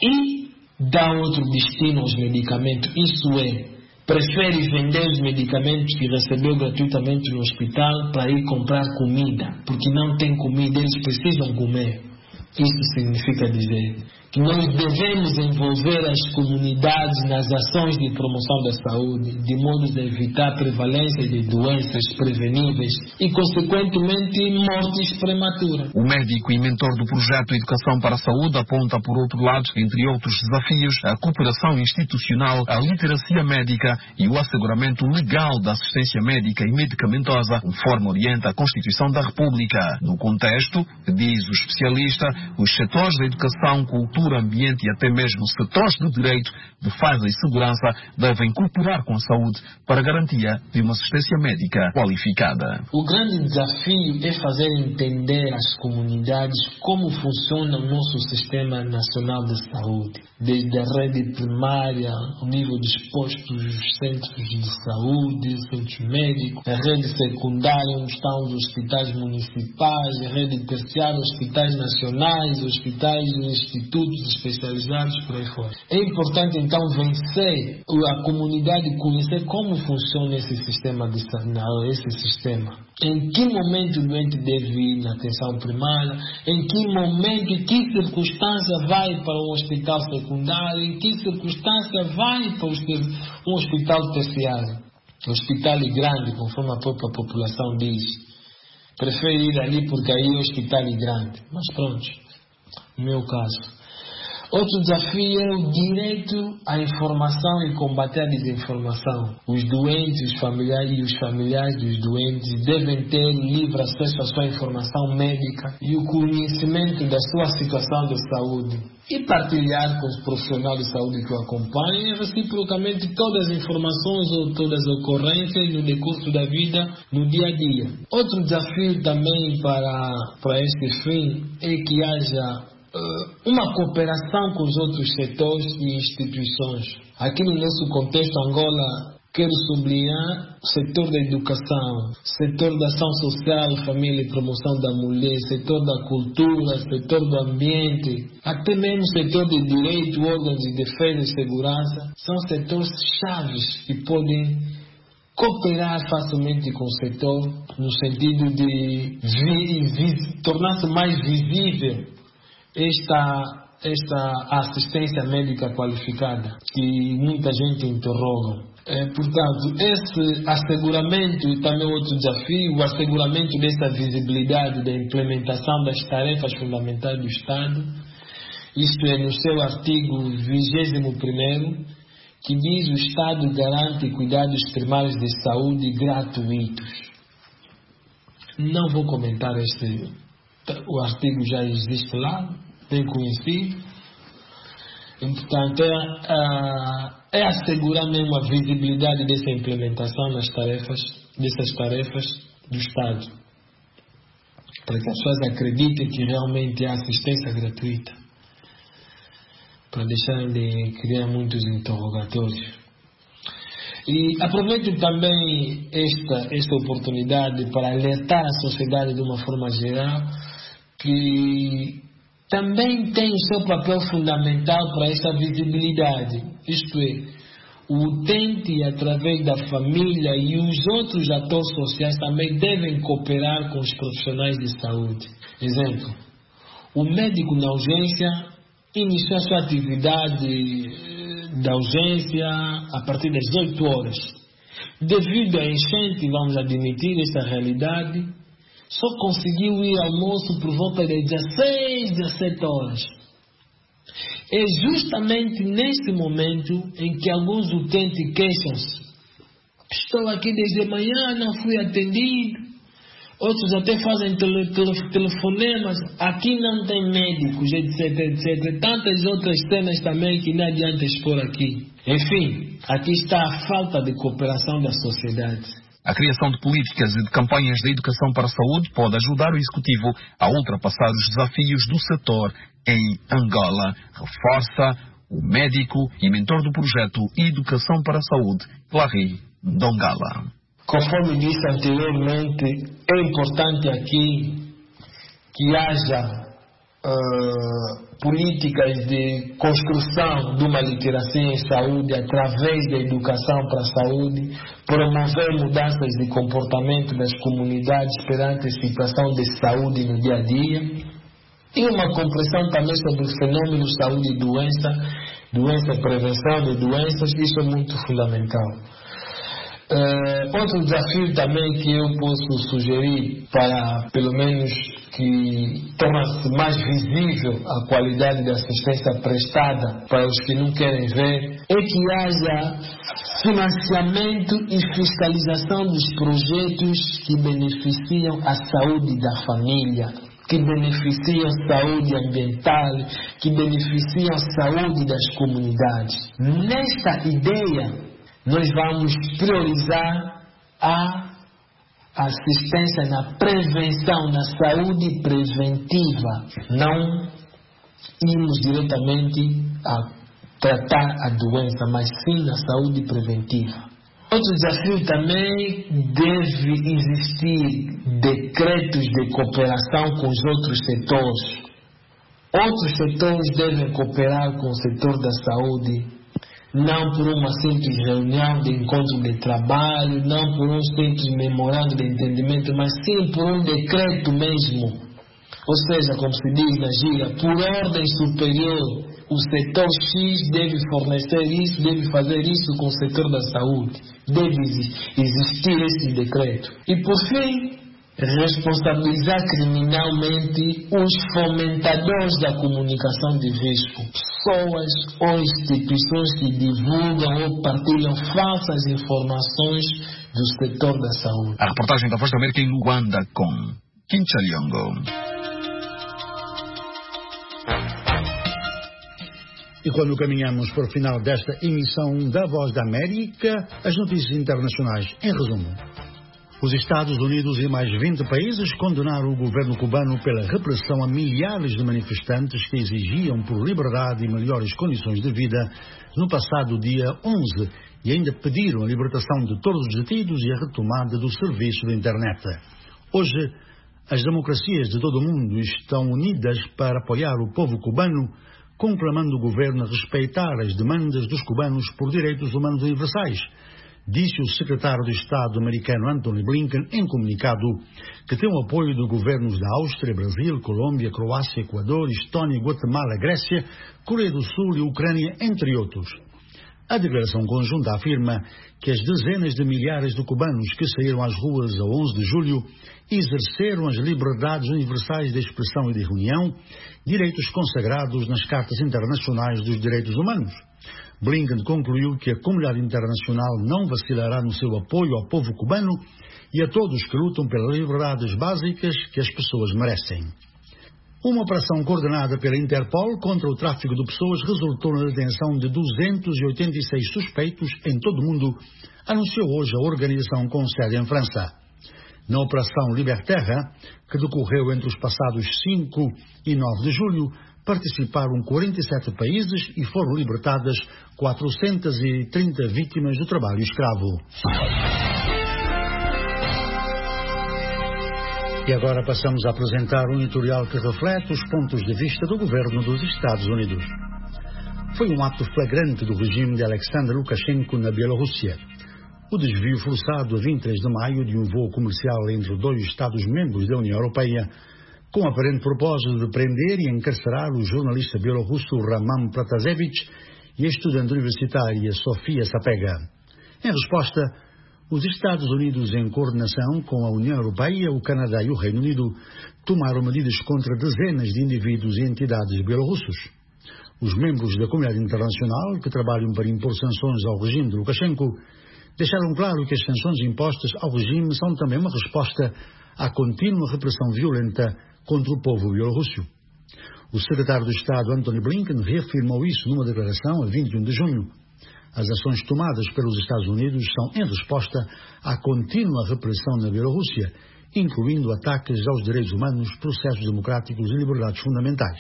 e dá outro destino aos medicamentos. Isso é, prefere vender os medicamentos que recebeu gratuitamente no hospital para ir comprar comida, porque não tem comida, eles precisam comer. Isso significa dizer que nós devemos envolver as comunidades nas ações de promoção da saúde, de modo a evitar a prevalência de doenças preveníveis e, consequentemente, mortes prematuras. O médico e mentor do projeto Educação para a Saúde aponta, por outro lado, entre outros desafios, a cooperação institucional, a literacia médica e o asseguramento legal da assistência médica e medicamentosa, conforme orienta a Constituição da República. No contexto, diz o especialista, os setores da educação, cultura, ambiente e até mesmo setores do direito, defesa e segurança devem cooperar com a saúde para a garantia de uma assistência médica qualificada. O grande desafio é fazer entender às comunidades como funciona o nosso sistema nacional de saúde, desde a rede primária, o nível dos postos, os centros de saúde, centros médicos, a rede secundária, onde estão os hospitais municipais, a rede terciária, hospitais nacionais, hospitais e institutos especializados por aí fora. É importante então vencer a comunidade, conhecer como funciona esse sistema de saúde, esse sistema. Em que momento o doente deve ir na atenção primária, em que momento, em que circunstância vai para um hospital secundário, em que circunstância vai para um hospital terciário. O hospital é grande, conforme a própria população diz. prefere ir ali porque aí o hospital é grande. Mas pronto, no meu caso. Outro desafio é o direito à informação e combater a desinformação. Os doentes, os familiares dos doentes devem ter livre acesso à sua informação médica e o conhecimento da sua situação de saúde. E partilhar com os profissionais de saúde que o acompanham reciprocamente todas as informações ou todas as ocorrências no decurso da vida, no dia a dia. Outro desafio também para este fim é que haja uma cooperação com os outros setores e instituições. Aqui no nosso contexto Angola, quero sublinhar o setor da educação, setor da ação social, família e promoção da mulher, setor da cultura, setor do ambiente, até mesmo setor de direito, órgãos de defesa e segurança, são setores chaves que podem cooperar facilmente com o setor no sentido de tornar-se mais visível esta assistência médica qualificada que muita gente interroga. Portanto, esse asseguramento e também outro desafio, o asseguramento dessa visibilidade da implementação das tarefas fundamentais do Estado, isto é, no seu artigo 21º, que diz: o Estado garante cuidados primários de saúde gratuitos. Não vou comentar o artigo já existe lá, bem conhecido. Portanto, é assegurar mesmo a visibilidade dessa implementação dessas tarefas do Estado, para que as pessoas acreditem que realmente há assistência gratuita, para deixarem de criar muitos interrogatórios. E aproveito também esta oportunidade para alertar a sociedade de uma forma geral que também tem o seu papel fundamental para essa visibilidade. Isto é, o utente, através da família e os outros atores sociais, também devem cooperar com os profissionais de saúde. Exemplo, o médico na urgência iniciou a sua atividade da urgência a partir das 8 horas. Devido à enchente, vamos admitir essa realidade, só conseguiu ir ao almoço por volta de 16, 17 horas. É justamente nesse momento em que alguns utentes queixam-se: estou aqui desde manhã, não fui atendido. Outros até fazem telefonemas: aqui não tem médicos, etc, etc. Tantas outras cenas também que não adianta expor aqui. Enfim, aqui está a falta de cooperação da sociedade. A criação de políticas e de campanhas de educação para a saúde pode ajudar o Executivo a ultrapassar os desafios do setor em Angola. Reforça o médico e mentor do projeto Educação para a Saúde, Larry Ndongala. Conforme disse anteriormente, é importante aqui que haja políticas de construção de uma literacia em saúde através da educação para a saúde, promover mudanças de comportamento das comunidades perante a situação de saúde no dia a dia, e uma compreensão também sobre o fenômeno saúde e doença, prevenção de doenças. Isso é muito fundamental. Outro desafio também que eu posso sugerir para, pelo menos, que torna-se mais visível a qualidade da assistência prestada para os que não querem ver, é que haja financiamento e fiscalização dos projetos que beneficiam a saúde da família, que beneficiam a saúde ambiental, que beneficiam a saúde das comunidades. Nesta ideia, nós vamos priorizar a assistência na prevenção, na saúde preventiva. Não irmos diretamente a tratar a doença, mas sim na saúde preventiva. Outro desafio também: deve existir decretos de cooperação com os outros setores. Outros setores devem cooperar com o setor da saúde, não por uma simples reunião de encontro de trabalho, não por um simples memorando de entendimento, mas sim por um decreto mesmo. Ou seja, como se diz na gíria, por ordem superior, o setor X deve fornecer isso, deve fazer isso com o setor da saúde. Deve existir esse decreto. E por fim, responsabilizar criminalmente os fomentadores da comunicação de risco, pessoas ou instituições que divulgam ou partilham falsas informações do setor da saúde. A reportagem da Voz da América em Luanda com Kincha Liongo. E quando caminhamos para o final desta emissão da Voz da América, as notícias internacionais em resumo. Os Estados Unidos e mais 20 países condenaram o governo cubano pela repressão a milhares de manifestantes que exigiam por liberdade e melhores condições de vida no passado dia 11 e ainda pediram a libertação de todos os detidos e a retomada do serviço da internet. Hoje, as democracias de todo o mundo estão unidas para apoiar o povo cubano, conclamando o governo a respeitar as demandas dos cubanos por direitos humanos universais, disse o secretário de Estado americano Antony Blinken em comunicado, que tem o apoio de governos da Áustria, Brasil, Colômbia, Croácia, Equador, Estónia, Guatemala, Grécia, Coreia do Sul e Ucrânia, entre outros. A declaração conjunta afirma que as dezenas de milhares de cubanos que saíram às ruas a 11 de julho exerceram as liberdades universais de expressão e de reunião, direitos consagrados nas Cartas Internacionais dos Direitos Humanos. Blinken concluiu que a comunidade internacional não vacilará no seu apoio ao povo cubano e a todos que lutam pelas liberdades básicas que as pessoas merecem. Uma operação coordenada pela Interpol contra o tráfico de pessoas resultou na detenção de 286 suspeitos em todo o mundo, anunciou hoje a organização com sede em França. Na Operação Liberterra, que decorreu entre os passados 5 e 9 de julho, participaram 47 países e foram libertadas 430 vítimas do trabalho escravo. E agora passamos a apresentar um editorial que reflete os pontos de vista do governo dos Estados Unidos. Foi um ato flagrante do regime de Alexander Lukashenko na Bielorrússia. O desvio forçado a 23 de maio de um voo comercial entre dois Estados-membros da União Europeia, com o aparente propósito de prender e encarcerar o jornalista bielorrusso Roman Protasevich e a estudante universitária Sofia Sapega. Em resposta, os Estados Unidos, em coordenação com a União Europeia, o Canadá e o Reino Unido, tomaram medidas contra dezenas de indivíduos e entidades bielorrussos. Os membros da comunidade internacional, que trabalham para impor sanções ao regime de Lukashenko, deixaram claro que as sanções impostas ao regime são também uma resposta à contínua repressão violenta contra o povo bielorrusso. O secretário de Estado Antony Blinken reafirmou isso numa declaração a 21 de junho. As ações tomadas pelos Estados Unidos são em resposta à contínua repressão na Bielorrússia, incluindo ataques aos direitos humanos, processos democráticos e liberdades fundamentais.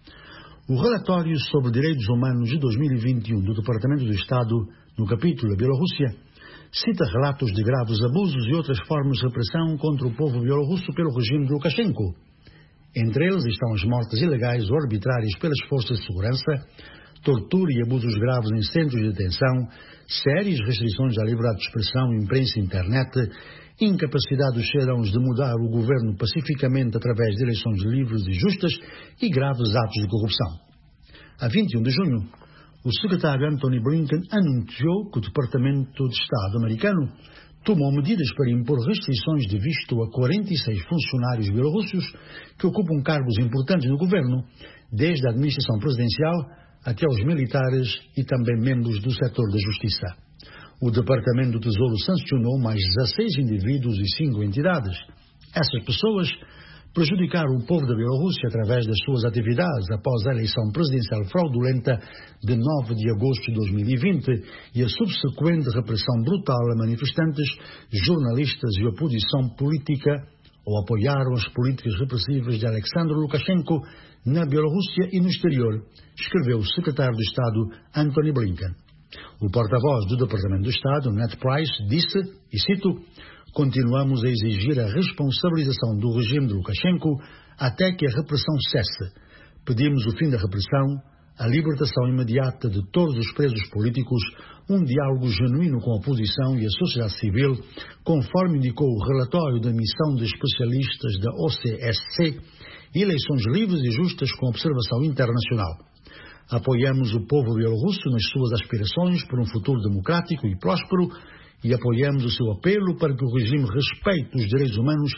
O relatório sobre direitos humanos de 2021 do Departamento do Estado, no capítulo da Bielorrússia, cita relatos de graves abusos e outras formas de repressão contra o povo bielorrusso pelo regime de Lukashenko. Entre eles estão as mortes ilegais ou arbitrárias pelas forças de segurança, tortura e abusos graves em centros de detenção, sérias restrições à liberdade de expressão, imprensa e internet, incapacidade dos cidadãos de mudar o governo pacificamente através de eleições livres e justas e graves atos de corrupção. A 21 de junho, o secretário Antony Blinken anunciou que o Departamento de Estado americano tomou medidas para impor restrições de visto a 46 funcionários bielorrussos que ocupam cargos importantes no governo, desde a administração presidencial até aos militares e também membros do setor da justiça. O Departamento do Tesouro sancionou mais 16 indivíduos e 5 entidades. Essas pessoas prejudicaram o povo da Bielorrússia através das suas atividades após a eleição presidencial fraudulenta de 9 de agosto de 2020 e a subsequente repressão brutal a manifestantes, jornalistas e oposição política, ou apoiaram as políticas repressivas de Alexander Lukashenko na Bielorrússia e no exterior, escreveu o secretário de Estado Antony Blinken. O porta-voz do Departamento do Estado, Ned Price, disse, e cito, continuamos a exigir a responsabilização do regime de Lukashenko até que a repressão cesse. Pedimos o fim da repressão, a libertação imediata de todos os presos políticos, um diálogo genuíno com a oposição e a sociedade civil, conforme indicou o relatório da missão de especialistas da OCSC, e eleições livres e justas com observação internacional. Apoiamos o povo bielorrusso nas suas aspirações por um futuro democrático e próspero e apoiamos o seu apelo para que o regime respeite os direitos humanos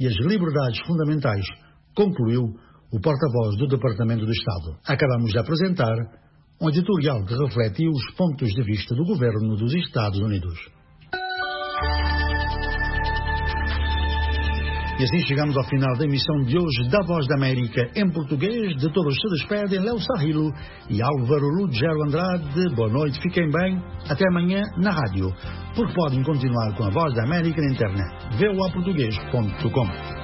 e as liberdades fundamentais, concluiu o porta-voz do Departamento do Estado. Acabamos de apresentar um editorial que reflete os pontos de vista do governo dos Estados Unidos. E assim chegamos ao final da emissão de hoje da Voz da América em português. De todos se despedem Léo Sarrilo e Álvaro Lugero Andrade. Boa noite, fiquem bem. Até amanhã na rádio, porque podem continuar com a Voz da América na internet. voaportugues.com.